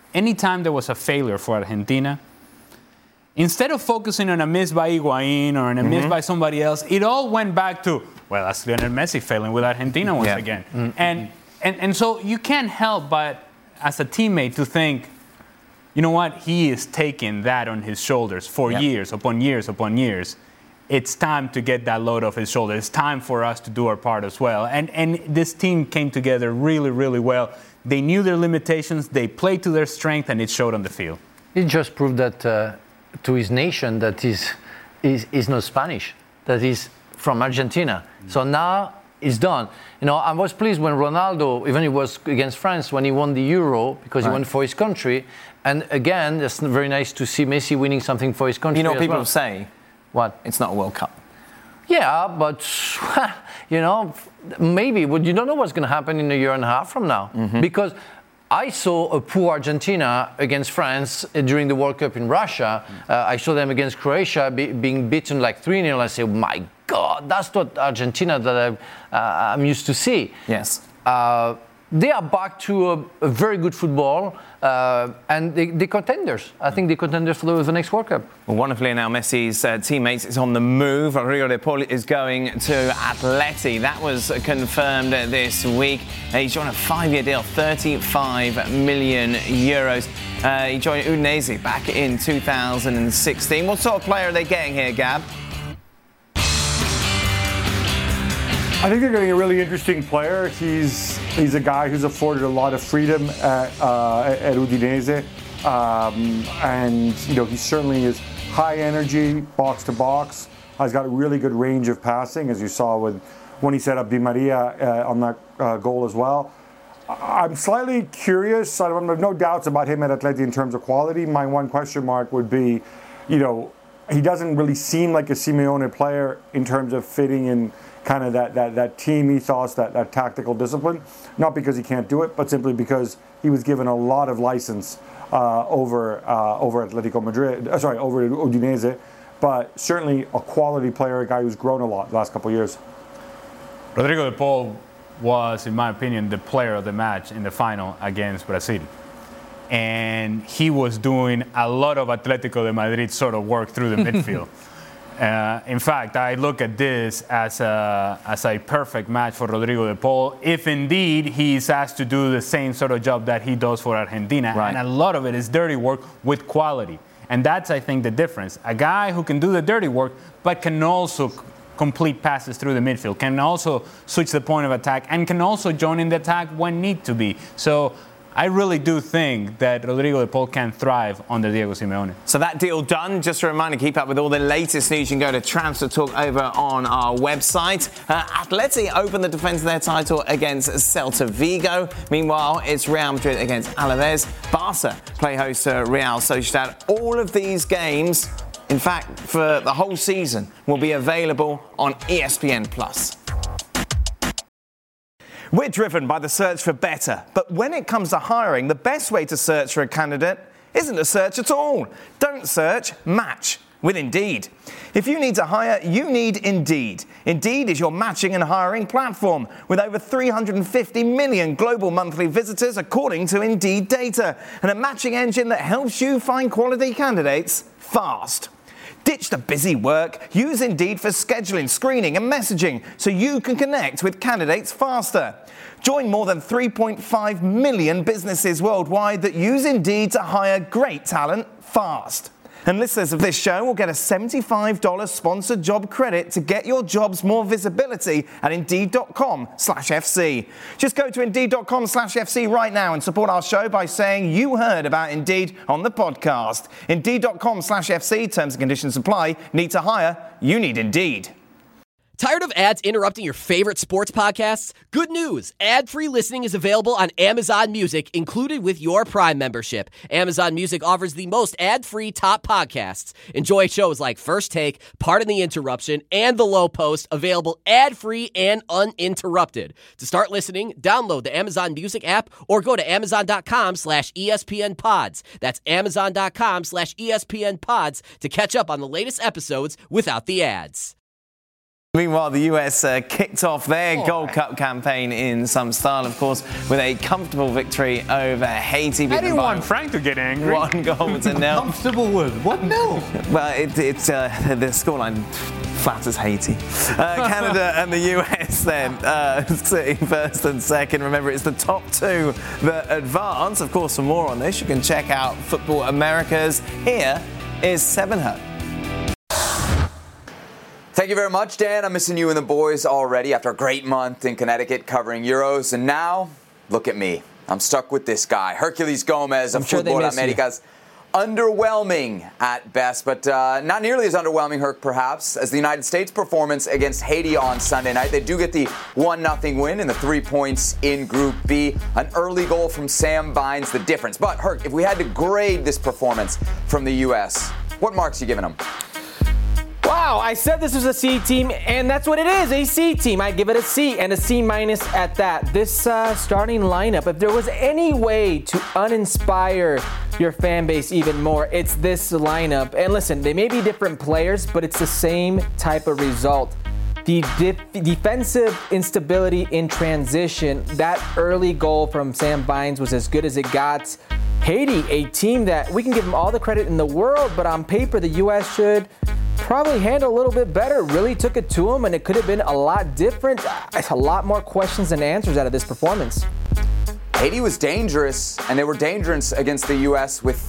anytime there was a failure for Argentina, instead of focusing on a miss by Higuaín or on a miss by somebody else, it all went back to, well, that's Lionel Messi failing with Argentina once again. And so you can't help but, as a teammate, to think, you know what, he is taking that on his shoulders for years upon years upon years. It's time to get that load off his shoulders. It's time for us to do our part as well. And this team came together really, really well. They knew their limitations, they played to their strength, and it showed on the field. It just proved that to his nation that he's not Spanish, that he's from Argentina. So now it's done. You know, I was pleased when Ronaldo, even it was against France, when he won the Euro, because he won for his country. And again, it's very nice to see Messi winning something for his country. You know what as people say? What? It's not a World Cup. Yeah, but, you know, maybe, but you don't know what's going to happen in a year and a half from now. Because I saw a poor Argentina against France during the World Cup in Russia. I saw them against Croatia being beaten like 3-0. I said, my God, that's not Argentina that I'm used to see. Yes. They are back to a very good football, and they're contenders. I think they're contenders for the next World Cup. Well, one of Lionel Messi's teammates is on the move. Rodrigo de Paul is going to Atleti. That was confirmed this week. He's on a 5-year deal, 35 million euros. He joined Udinese back in 2016. What sort of player are they getting here, Gab? I think they're getting a really interesting player. He's a guy who's afforded a lot of freedom at Udinese, and you know he certainly is high energy, box to box. He's got a really good range of passing, as you saw when he set up Di Maria on that goal as well. I'm slightly curious. I have no doubts about him at Atleti in terms of quality. My one question mark would be, you know, he doesn't really seem like a Simeone player in terms of fitting in kind of that team ethos, that tactical discipline. Not because he can't do it, but simply because he was given a lot of license over Atletico Madrid, over Udinese. But certainly a quality player, a guy who's grown a lot the last couple of years. Rodrigo de Paul was, in my opinion, the player of the match in the final against Brazil. And he was doing a lot of Atletico de Madrid sort of work through the midfield. In fact, I look at this as a perfect match for Rodrigo de Paul, if indeed he's asked to do the same sort of job that he does for Argentina. Right. And a lot of it is dirty work with quality. And that's, I think, the difference. A guy who can do the dirty work, but can also complete passes through the midfield, can also switch the point of attack, and can also join in the attack when need to be. So I really do think that Rodrigo de Paul can thrive under Diego Simeone. So that deal done. Just a reminder, keep up with all the latest news. You can go to Transfer Talk over on our website. Atleti opened the defence of their title against Celta Vigo. Meanwhile, it's Real Madrid against Alaves. Barca play host to Real Sociedad. All of these games, in fact, for the whole season, will be available on ESPN+. We're driven by the search for better, but when it comes to hiring, the best way to search for a candidate isn't to search at all. Don't search, match with Indeed. If you need to hire, you need Indeed. Indeed is your matching and hiring platform with over 350 million global monthly visitors according to Indeed data, and a matching engine that helps you find quality candidates fast. Ditch the busy work. Use Indeed for scheduling, screening and messaging so you can connect with candidates faster. Join more than 3.5 million businesses worldwide that use Indeed to hire great talent fast. And listeners of this show will get a $75 sponsored job credit to get your jobs more visibility at Indeed.com/FC. Just go to Indeed.com/FC right now and support our show by saying you heard about Indeed on the podcast. Indeed.com/FC, terms and conditions apply. Need to hire? You need Indeed. Tired of ads interrupting your favorite sports podcasts? Good news! Ad-free listening is available on Amazon Music, included with your Prime membership. Amazon Music offers the most ad-free top podcasts. Enjoy shows like First Take, Pardon the Interruption, and The Low Post, available ad-free and uninterrupted. To start listening, download the Amazon Music app or go to Amazon.com/ESPN Pods. That's Amazon.com/ESPN Pods to catch up on the latest episodes without the ads. Meanwhile, the US kicked off their Gold Cup campaign in some style, of course, with a comfortable victory over Haiti. I didn't want Frank to get angry. 1-0. Comfortable with 1-0. Well, it's the scoreline flatters Haiti. Canada and the US then sitting first and second. Remember, it's the top two that advance. Of course, for more on this, you can check out Football Americas. Here is Sevenher. Thank you very much, Dan. I'm missing you and the boys already after a great month in Connecticut covering Euros. And now, look at me. I'm stuck with this guy, Herculez Gomez of Football Americas. Underwhelming at best, but not nearly as underwhelming, Herc, perhaps, as the United States' performance against Haiti on Sunday night. They do get the 1-0 win and the 3 points in Group B. An early goal from Sam Vines, the difference. But, Herc, if we had to grade this performance from the U.S., what marks are you giving them? Wow, I said this was a C team, and that's what it is, a C team. I give it a C, and a C- at that. This starting lineup, if there was any way to uninspire your fan base even more, it's this lineup. And listen, they may be different players, but it's the same type of result. The defensive instability in transition, that early goal from Sam Vines was as good as it got. Haiti, a team that we can give them all the credit in the world, but on paper, the U.S. should probably handle a little bit better. Really took it to them, and it could have been a lot different. A lot more questions than answers out of this performance. Haiti was dangerous, and they were dangerous against the U.S. with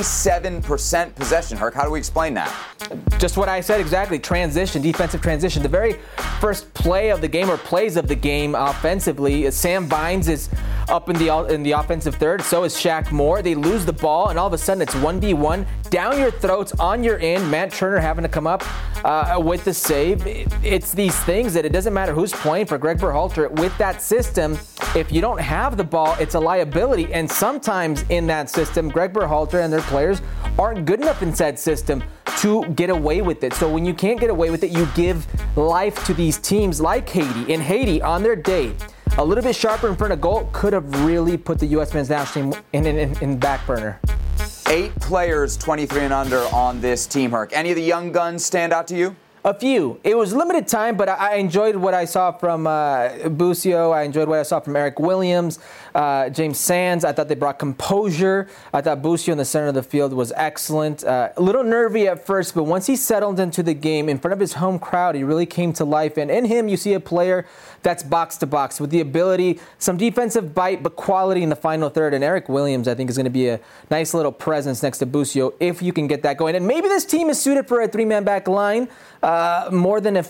37% possession. Herc, how do we explain that? Just what I said exactly. Transition, defensive transition. The very first play of the game, or plays of the game offensively, Sam Vines is up in the offensive third. So is Shaq Moore. They lose the ball, and all of a sudden it's 1v1 down your throats, on your end. Matt Turner having to come up with the save. It's these things that it doesn't matter who's playing for Greg Berhalter. With that system, if you don't have the ball, it's a liability. And sometimes in that system, Greg Berhalter and their players aren't good enough in said system to get away with it. So when you can't get away with it, you give life to these teams like Haiti. In Haiti, on their day, a little bit sharper in front of goal could have really put the U.S. men's national team in back burner. 8 players 23 and under on this team, Herc. Any of the young guns stand out to you? A few. It was limited time, but I enjoyed what I saw from Busio. I enjoyed what I saw from Eric Williams, James Sands. I thought they brought composure. I thought Busio in the center of the field was excellent. A little nervy at first, but once he settled into the game in front of his home crowd, he really came to life. And in him, you see a player that's box to box with the ability, some defensive bite, but quality in the final third. And Eric Williams, I think, is going to be a nice little presence next to Busio if you can get that going. And maybe this team is suited for a 3-man back line. More than a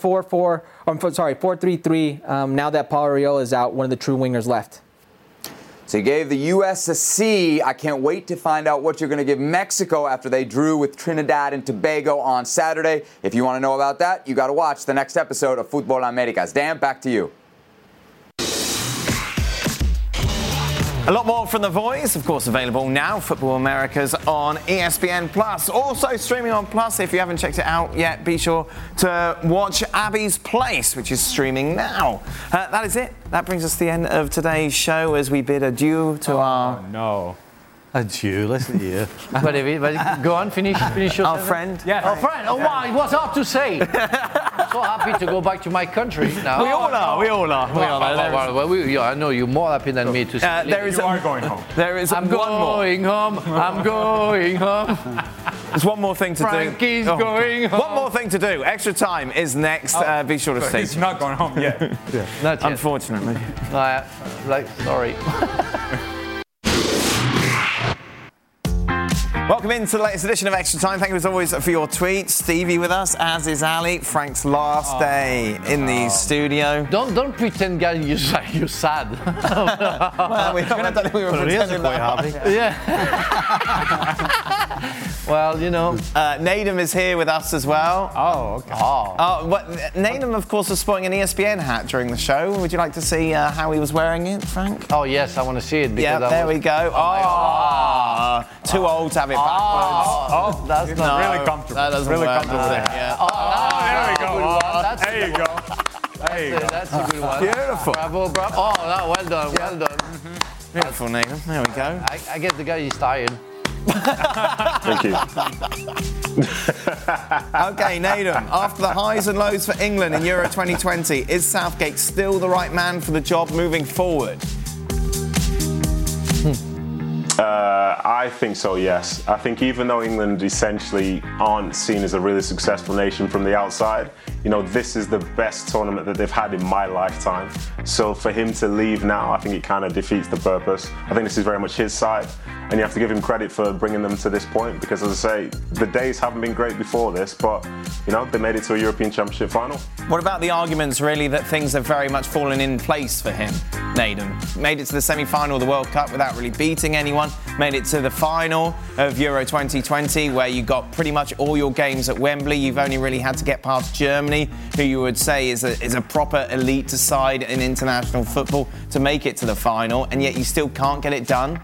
4-3-3. Now that Paul Arriola is out, one of the true wingers left. So you gave the U.S. a C. I can't wait to find out what you're going to give Mexico after they drew with Trinidad and Tobago on Saturday. If you want to know about that, you got to watch the next episode of Football Americas. Dan, back to you. A lot more from The Voice, of course, available now. Football Americas on ESPN Plus. Also streaming on Plus. If you haven't checked it out yet, be sure to watch Abby's Place, which is streaming now. That is it. That brings us to the end of today's show as we bid adieu to our... No. Adieu, listen to you. But go on, finish your our friend. Yeah. Our friend. Oh, wow, it was hard to say. I'm so happy to go back to my country now. We all are. Well, I know you're more happy than me to say. You are going home. I'm going home. There's one more thing to Frankie's going home. One more thing to do. Extra Time is next. Be sure to stay. He's not going home yet. Not yet. Unfortunately. Sorry. Welcome into the latest edition of Extra Time. Thank you as always for your tweets. Stevie with us, as is Ali. Frank's last day in the studio. Don't pretend, guys, you're sad. Well, I don't think we were pretending that happy. Yeah. Well, you know. Nadim is here with us as well. Oh, okay. Nadim, of course, was sporting an ESPN hat during the show. Would you like to see how he was wearing it, Frank? Oh, yes, I want to see it. There we go. Too old to have it backwards. That's not really comfortable. That doesn't really work. Yeah. There we go. There you go. That's a good one. Beautiful. Bravo. Oh, no, well done. Beautiful, Nadim. There we go. I guess the guy is tired. Thank you. Okay, Nedum, after the highs and lows for England in Euro 2020, is Southgate still the right man for the job moving forward? I think so, yes. I think even though England essentially aren't seen as a really successful nation from the outside, this is the best tournament that they've had in my lifetime. So for him to leave now, I think it kind of defeats the purpose. I think this is very much his side, and you have to give him credit for bringing them to this point, because as I say, the days haven't been great before this, but they made it to a European Championship final. What about the arguments, really, that things have very much fallen in place for him, Nedum? Made it to the semi-final of the World Cup without really beating anyone, made it to the final of Euro 2020, where you got pretty much all your games at Wembley. You've only really had to get past Germany, who you would say is a proper elite side in international football, to make it to the final, and yet you still can't get it done.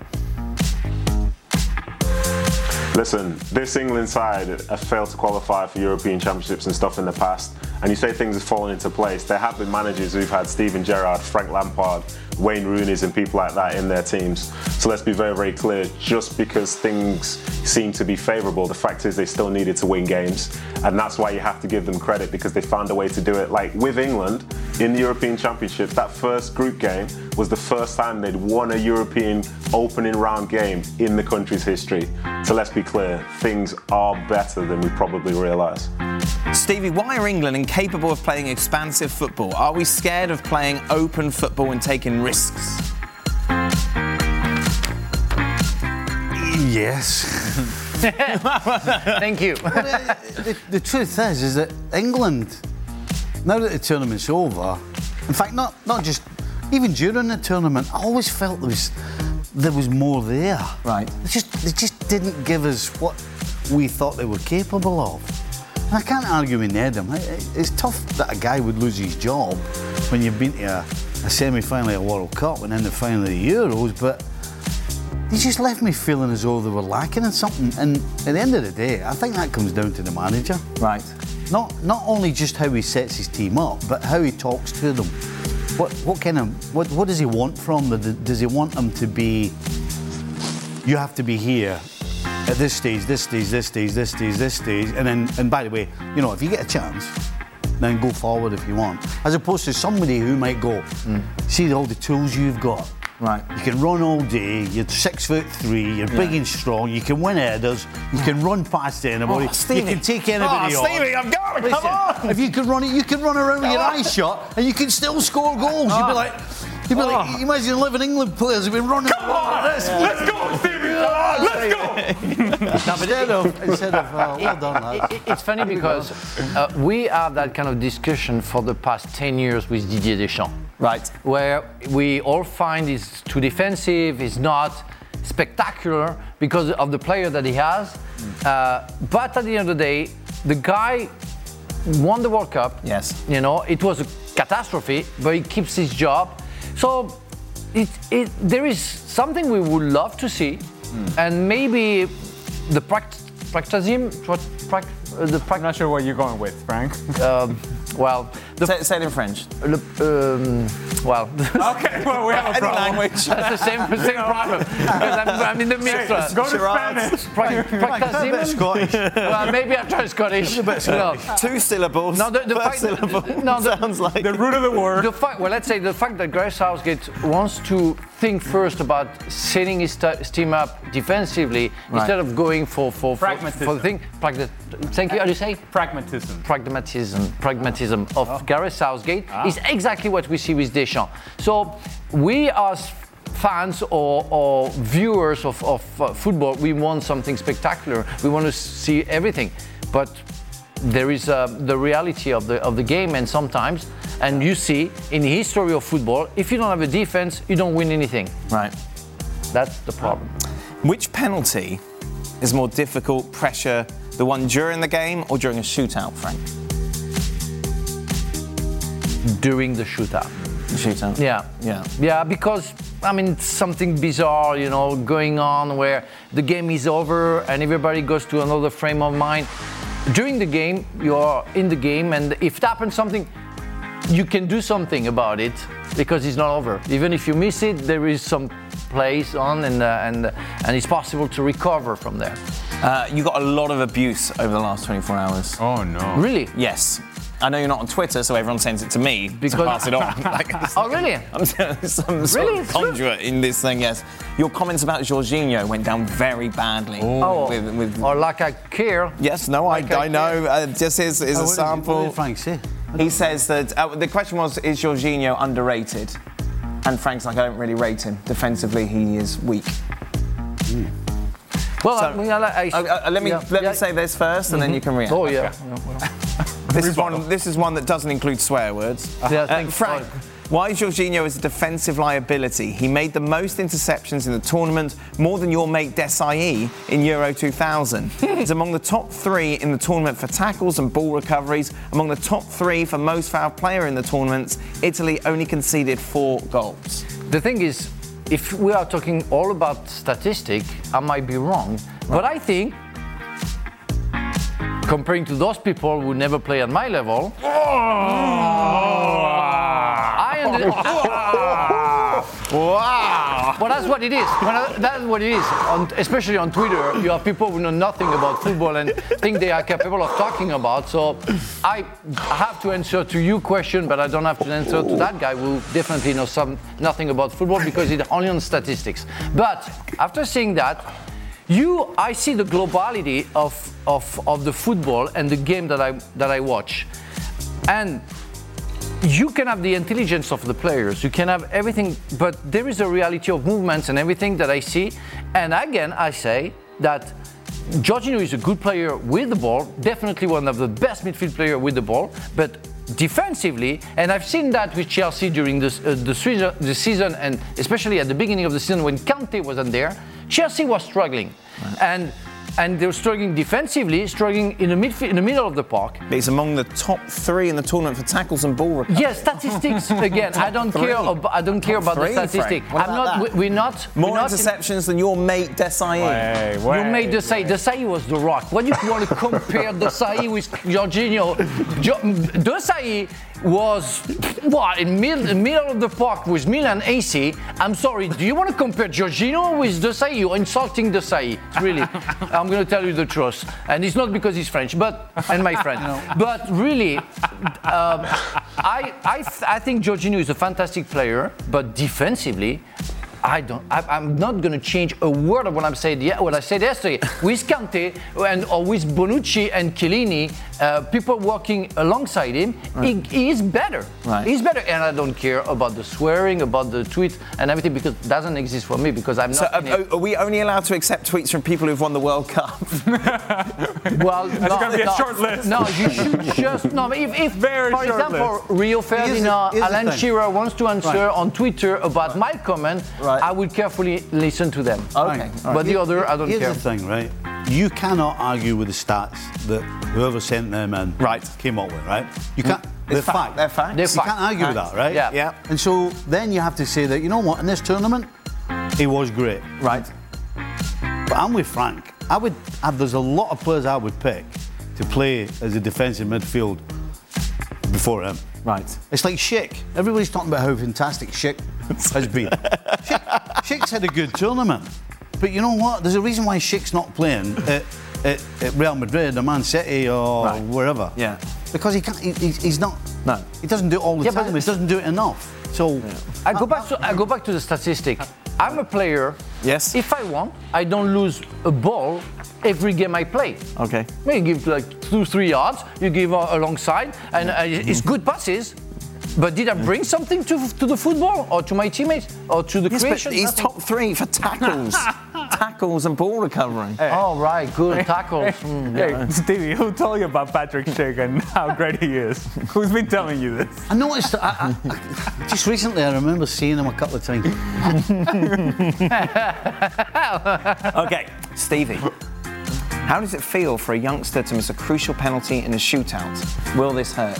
Listen, this England side have failed to qualify for European Championships and stuff in the past, and you say things have fallen into place. There have been managers who've had Steven Gerrard, Frank Lampard, Wayne Rooney's and people like that in their teams. So let's be very, very clear. Just because things seem to be favourable, the fact is they still needed to win games, and that's why you have to give them credit, because they found a way to do it. Like with England in the European Championships, that first group game was the first time they'd won a European opening round game in the country's history. So let's be clear, things are better than we probably realise. Stevie, why are England incapable of playing expansive football? Are we scared of playing open football and taking risks? Yes. Thank you. The truth is that England, now that the tournament's over, in fact, not just even during the tournament, I always felt there was more there. Right. They just didn't give us what we thought they were capable of. And I can't argue with Nedum. It's tough that a guy would lose his job when you've been to a semi-final of a World Cup and then the final of the Euros, but they just left me feeling as though they were lacking in something. And at the end of the day, I think that comes down to the manager. Right. Not only just how he sets his team up, but how he talks to them. What does he want from them? Does he want them to be, you have to be here at this stage, and by the way, if you get a chance, then go forward if you want. As opposed to somebody who might go, see all the tools you've got. Right. You can run all day, you're 6'3", you're big and strong, you can win headers, you can run past anybody, you can take anybody on. Stevie, I'm going, Listen, come on! If you can run it, you can run around with your eyes shut and you can still score goals. You'd be like, imagine 11 England players who've been running. Come on, let's go, Stevie! Let's go! Instead of well done, lad. It's funny because we have that kind of discussion for the past 10 years with Didier Deschamps. Right. Where we all find he's too defensive, he's not spectacular because of the player that he has. But at the end of the day, the guy won the World Cup. Yes. It was a catastrophe, but he keeps his job. So there is something we would love to see, and maybe the pragmatism. I'm not sure what you're going with, Frank. Say it in French. Well. Okay, well, we have a problem. Language. That's the same problem. Because I'm in the mix. Go to Spanish. Pragmatism? Scottish. Well, maybe I'll try Scottish. Two syllables. No, the syllable sounds like the root of the word. Let's say the fact that Gareth Southgate wants to think first about setting his team up defensively instead of going for the thing. Thank you. How do you say? Pragmatism. Pragmatism of Gareth Southgate is exactly what we see with Deschamps. So we as fans or viewers of football, we want something spectacular. We want to see everything, but there is the reality of the game, and sometimes, and you see in the history of football, if you don't have a defense, you don't win anything. Right. That's the problem. Which penalty is more difficult pressure, the one during the game or during a shootout, Frank? During the shootout. Shootout? Yeah, because something bizarre, going on where the game is over and everybody goes to another frame of mind. During the game, you are in the game, and if it happens something, you can do something about it because it's not over. Even if you miss it, there is some plays on, and it's possible to recover from there. You got a lot of abuse over the last 24 hours. Oh no! Really? Yes. I know you're not on Twitter, so everyone sends it to me to pass it on. Oh, really? I'm some sort of conduit in this thing, yes. Your comments about Jorginho went down very badly. Oh, or like I care. Yes, no, I know. Just is a sample. What did Frank say? He says that the question was, is Jorginho underrated? And Frank's like, I don't really rate him. Defensively, he is weak. Well, so, let me say this first, and then you can react. Oh yeah. This is one that doesn't include swear words. Frank, why Jorginho is a defensive liability? He made the most interceptions in the tournament, more than your mate Desailly in Euro 2000. He's among the top 3 in the tournament for tackles and ball recoveries, among the top 3 for most fouled player in the tournaments. Italy only conceded 4 goals. The thing is, if we are talking all about statistic, I might be wrong, but I think comparing to those people who never play at my level, wow! But that's what it is. That's what it is. Especially on Twitter, you have people who know nothing about football and think they are capable of talking about. So I have to answer to your question, but I don't have to answer to that guy who definitely knows nothing about football because it's only on statistics. But after seeing that, I see the globality of the football and the game that I watch, and you can have the intelligence of the players, you can have everything, but there is a reality of movements and everything that I see. And again, I say that Jorginho is a good player with the ball, definitely one of the best midfield players with the ball, but defensively, and I've seen that with Chelsea during the season, and especially at the beginning of the season when Kante wasn't there, Chelsea was struggling. Right. And they were struggling defensively, struggling in the middle of the park. But he's among the top 3 in the tournament for tackles and ball recovery. Yes, statistics again. I don't care about the statistics. We're not more interceptions than your mate Desailly. Your mate Desailly. Desailly was the rock. What do you want to compare Desailly with Jorginho? Desailly was in the middle of the park with Milan AC. I'm sorry. Do you want to compare Jorginho with Desailly? You're insulting Desailly. Really. I'm going to tell you the truth, and it's not because he's French, and my friend. But really, I think Jorginho is a fantastic player, but defensively, I'm not going to change a word of what I said yesterday. With Kante or with Bonucci and Chiellini, people working alongside him, right. he is better. Right. He's better, and I don't care about the swearing, about the tweet and everything, because it doesn't exist for me, because I'm not. So are we only allowed to accept tweets from people who've won the World Cup? Well, that's going to be a short list. No, you should just if for example, Rio Ferdinand, Alan Shearer wants to answer on Twitter about my comment. Right. I would carefully listen to them. Okay. Right. But the other, I don't care. Here's the thing, right? You cannot argue with the stats that whoever sent them in came up with, right? You can't. They're fact. They're fact. You can't argue with that, right? Yeah. And so then you have to say that, you know what, in this tournament, he was great. Right. But I'm with Frank. There's a lot of players I would pick to play as a defensive midfield before him. Right. It's like Schick. Everybody's talking about how fantastic Schick has been. Schick's had a good tournament. But you know what? There's a reason why Schick's not playing at Real Madrid or Man City or wherever. Yeah. Because he can't. He's not. No. He doesn't do it all the time. He doesn't do it enough. So I go back to the statistic. I'm a player. Yes. If I want, I don't lose a ball every game I play. Okay. You give like 2-3 yards. You give alongside, and it's good passes. But did I bring something to the football, or to my teammates, or to the creation? But he's top 3 for tackles, tackles and ball recovery. Hey. Oh right, good tackles. Hey, Stevie, who told you about Patrick Schick and how great he is? Who's been telling you this? I noticed. Just recently, I remember seeing him a couple of times. Okay, Stevie. How does it feel for a youngster to miss a crucial penalty in a shootout? Will this hurt?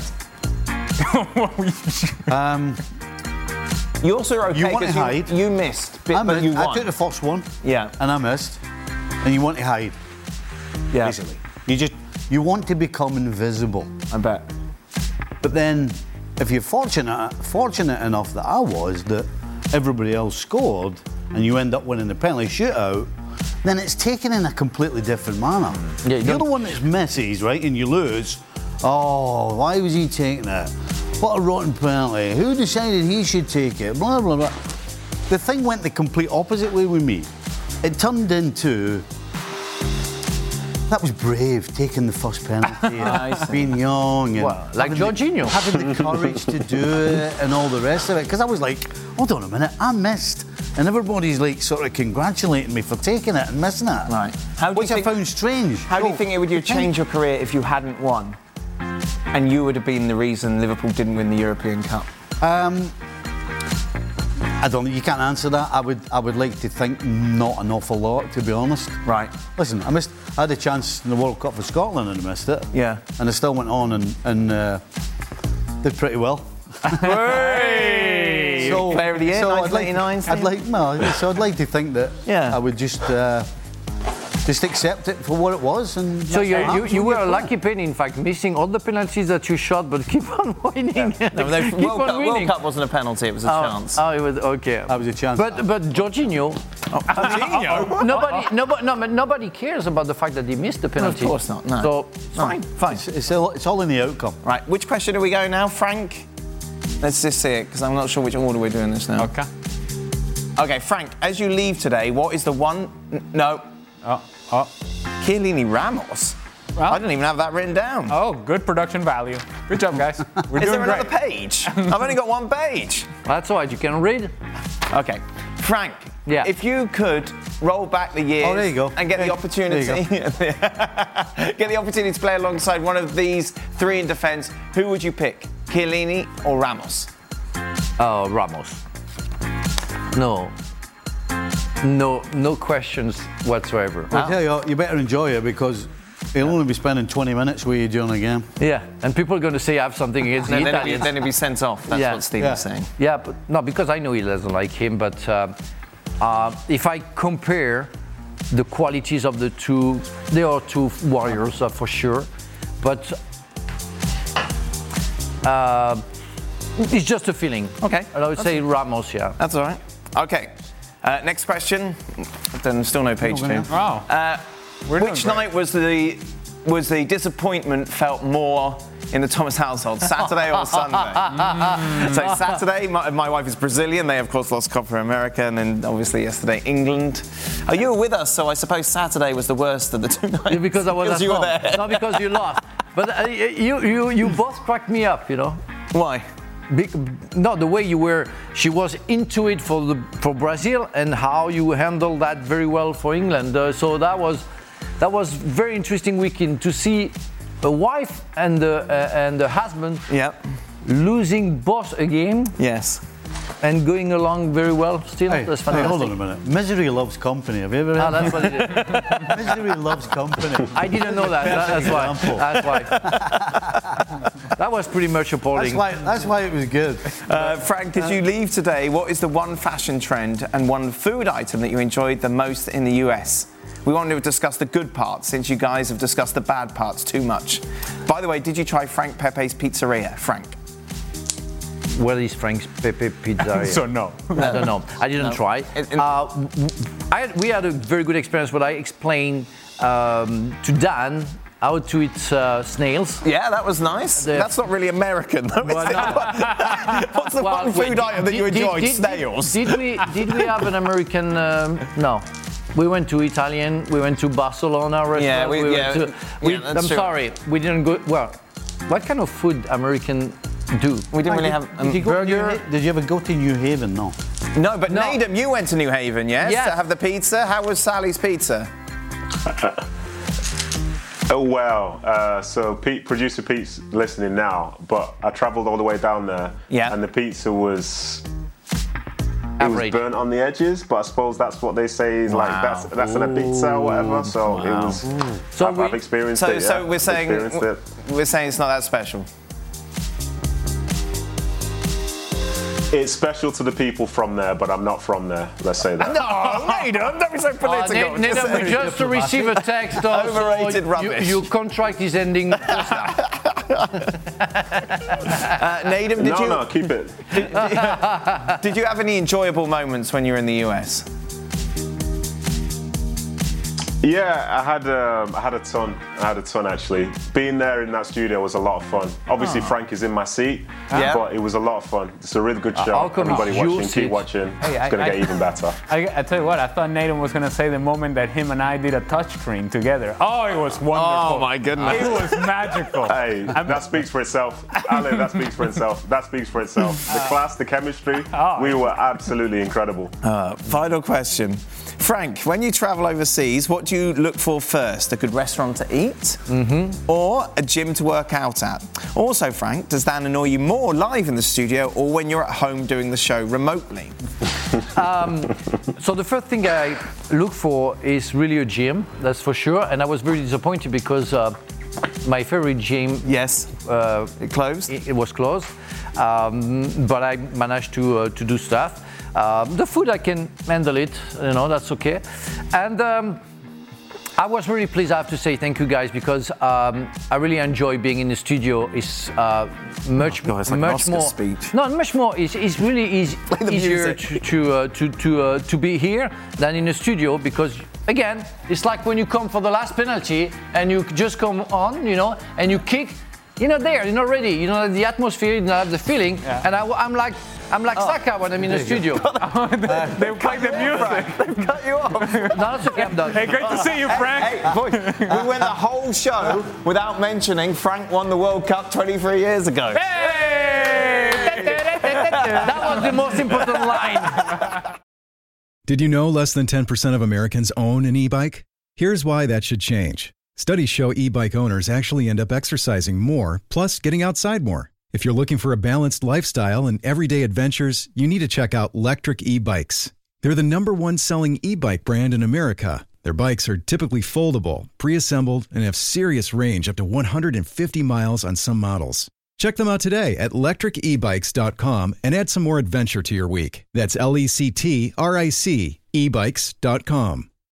You also are okay. You want to hide. You missed, but you won. I took the first one. Yeah. And I missed. And you want to hide. Yeah. Basically, you want to become invisible. I bet. But then, if you're fortunate enough that I was, that everybody else scored, and you end up winning the penalty shootout, then it's taken in a completely different manner. Yeah, you're the one that's messes, right, and you lose. Oh, why was he taking it? What a rotten penalty. Who decided he should take it? Blah, blah, blah. The thing went the complete opposite way with me. It turned into, that was brave, taking the first penalty, being young, and like Jorginho. having the courage to do it and all the rest of it. Because I was like, hold on a minute, I missed. And everybody's like sort of congratulating me for taking it and missing it. Right. Which I found strange. How do you think it would change your career if you hadn't won? And you would have been the reason Liverpool didn't win the European Cup? I don't know. You can't answer that. I would like to think not an awful lot, to be honest. Right. Listen, I had a chance in the World Cup for Scotland and I missed it. Yeah. And I still went on and did pretty well. Hey! So, Player of the Year, 1989. I'd like to think that I would just accept it for what it was. And so you were a lucky penny, in fact, missing all the penalties that you shot, but keep on winning. Yeah. No, World Cup wasn't a penalty; it was a chance. Oh, it was okay. That was a chance. But Jorginho, nobody cares about the fact that he missed the penalty. No, of course not. No. So fine. It's all in the outcome. Right. Which question do we go now, Frank? Let's just see it, because I'm not sure which order we're doing this now. Okay. Okay, Frank. As you leave today, what is the one? No. Chiellini Ramos. Well, I didn't even have that written down. Oh, good production value. Good job, guys. We're Is doing there great. another page? I've only got one page. That's all right. You can read. Okay, Frank. Yeah. If you could roll back the years there you go. and get the opportunity, get the opportunity to play alongside one of these three in defence, who would you pick? Chiellini or Ramos? Oh, Ramos. No questions whatsoever. Well, I tell you what, you better enjoy it because he'll only be spending 20 minutes with you during the game. Yeah, and people are going to say I have something against the Italians. Then he'll be sent off. That's what Steve was saying. Yeah, but no, because I know he doesn't like him. But if I compare the qualities of the two, they are two warriors for sure. But it's just a feeling. Okay. I would say Ramos, yeah. That's all right. Okay. Next question. Then still no page two. Wow. Which night was the disappointment felt more in the Thomas household, Saturday or Sunday? So Saturday, my wife is Brazilian. They of course lost Copa America, and then obviously yesterday England. Oh, you were with us, so I suppose Saturday was the worst of the two nights. Yeah, because I was at you home. were there. Not because you lost. But you both cracked me up, you know. Why? The way you were, she was into it for Brazil, and how you handled that very well for England. So that was very interesting weekend to see a wife and the husband losing both a game. Yes. And going along very well still. That's fantastic. Hey, hold on a minute. Misery loves company. Have you ever heard that's what it is. Misery loves company. I didn't know that. That's why. That was pretty much appalling. That's why it was good. Frank, as you leave today, what is the one fashion trend and one food item that you enjoyed the most in the US? We want to discuss the good parts, since you guys have discussed the bad parts too much. By the way, did you try Frank Pepe's Pizzeria, Frank? Where is Frank's Pepe Pizzeria? So no. I don't know. I didn't try. We had a very good experience. What I explained to Dan how to eat snails. Yeah, that was nice. That's not really American, though. Well, no. What's the one food item that you enjoyed? Snails. Did we have an American? No. We went to Italian. We went to Barcelona restaurant. I'm sorry, we didn't go. Well, what kind of food American do? We didn't really have burger. Did you ever go to New Haven? No. No, but Nadem, you went to New Haven, yes? Yes. To have the pizza. How was Sally's pizza? Oh, well, so producer Pete's listening now, but I travelled all the way down there, and the pizza was... It was burnt on the edges, but I suppose that's what they say is like that's in a pizza or whatever. So it was. So I've experienced it. So we're saying it's not that special. It's special to the people from there, but I'm not from there. Let's say that. No, Nadem, don't be so political. Nadem, we just received a text. Overrated rubbish. Your contract is ending. Nadim, did you? No, keep it. Did you have any enjoyable moments when you were in the US? Yeah, I had a ton. I had a ton actually. Being there in that studio was a lot of fun. Obviously, Frank is in my seat, but it was a lot of fun. It's a really good show. Everybody watching, keep watching. It's going to get even better. I tell you what, I thought Nadim was going to say the moment that him and I did a touchscreen together. Oh, it was wonderful. Oh my goodness, it was magical. Hey, that speaks for itself. Ale, that speaks for itself. That speaks for itself. The class, the chemistry, we were absolutely incredible. Final question. Frank, when you travel overseas, what do you look for first? A good restaurant to eat? Or a gym to work out at? Also, Frank, does that annoy you more live in the studio or when you're at home doing the show remotely? So the first thing I look for is really a gym, that's for sure. And I was very disappointed because my favorite gym... Yes, it closed? It was closed. But I managed to do stuff. The food, I can handle it, that's okay. And I was really pleased, I have to say, thank you guys, because I really enjoy being in the studio. It's much more. Speech. No, much more. It's really easier to be here than in the studio, because again, it's like when you come for the last penalty and you just come on, and you kick. You're not there. You're not ready. You don't have the atmosphere. You don't have the feeling. Yeah. And I'm like Saka when I'm in the studio. They play the music. They've cut you off. No, that's okay. I'm done. Hey, great to see you, Frank. Hey, boy, we went the whole show without mentioning Frank won the World Cup 23 years ago. Hey! That was the most important line. Did you know less than 10% of Americans own an e-bike? Here's why that should change. Studies show e-bike owners actually end up exercising more, plus getting outside more. If you're looking for a balanced lifestyle and everyday adventures, you need to check out Lectric e-bikes. They're the #1 selling e-bike brand in America. Their bikes are typically foldable, pre-assembled, and have serious range up to 150 miles on some models. Check them out today at lectricebikes.com and add some more adventure to your week. That's LECTRIC ebikes.com.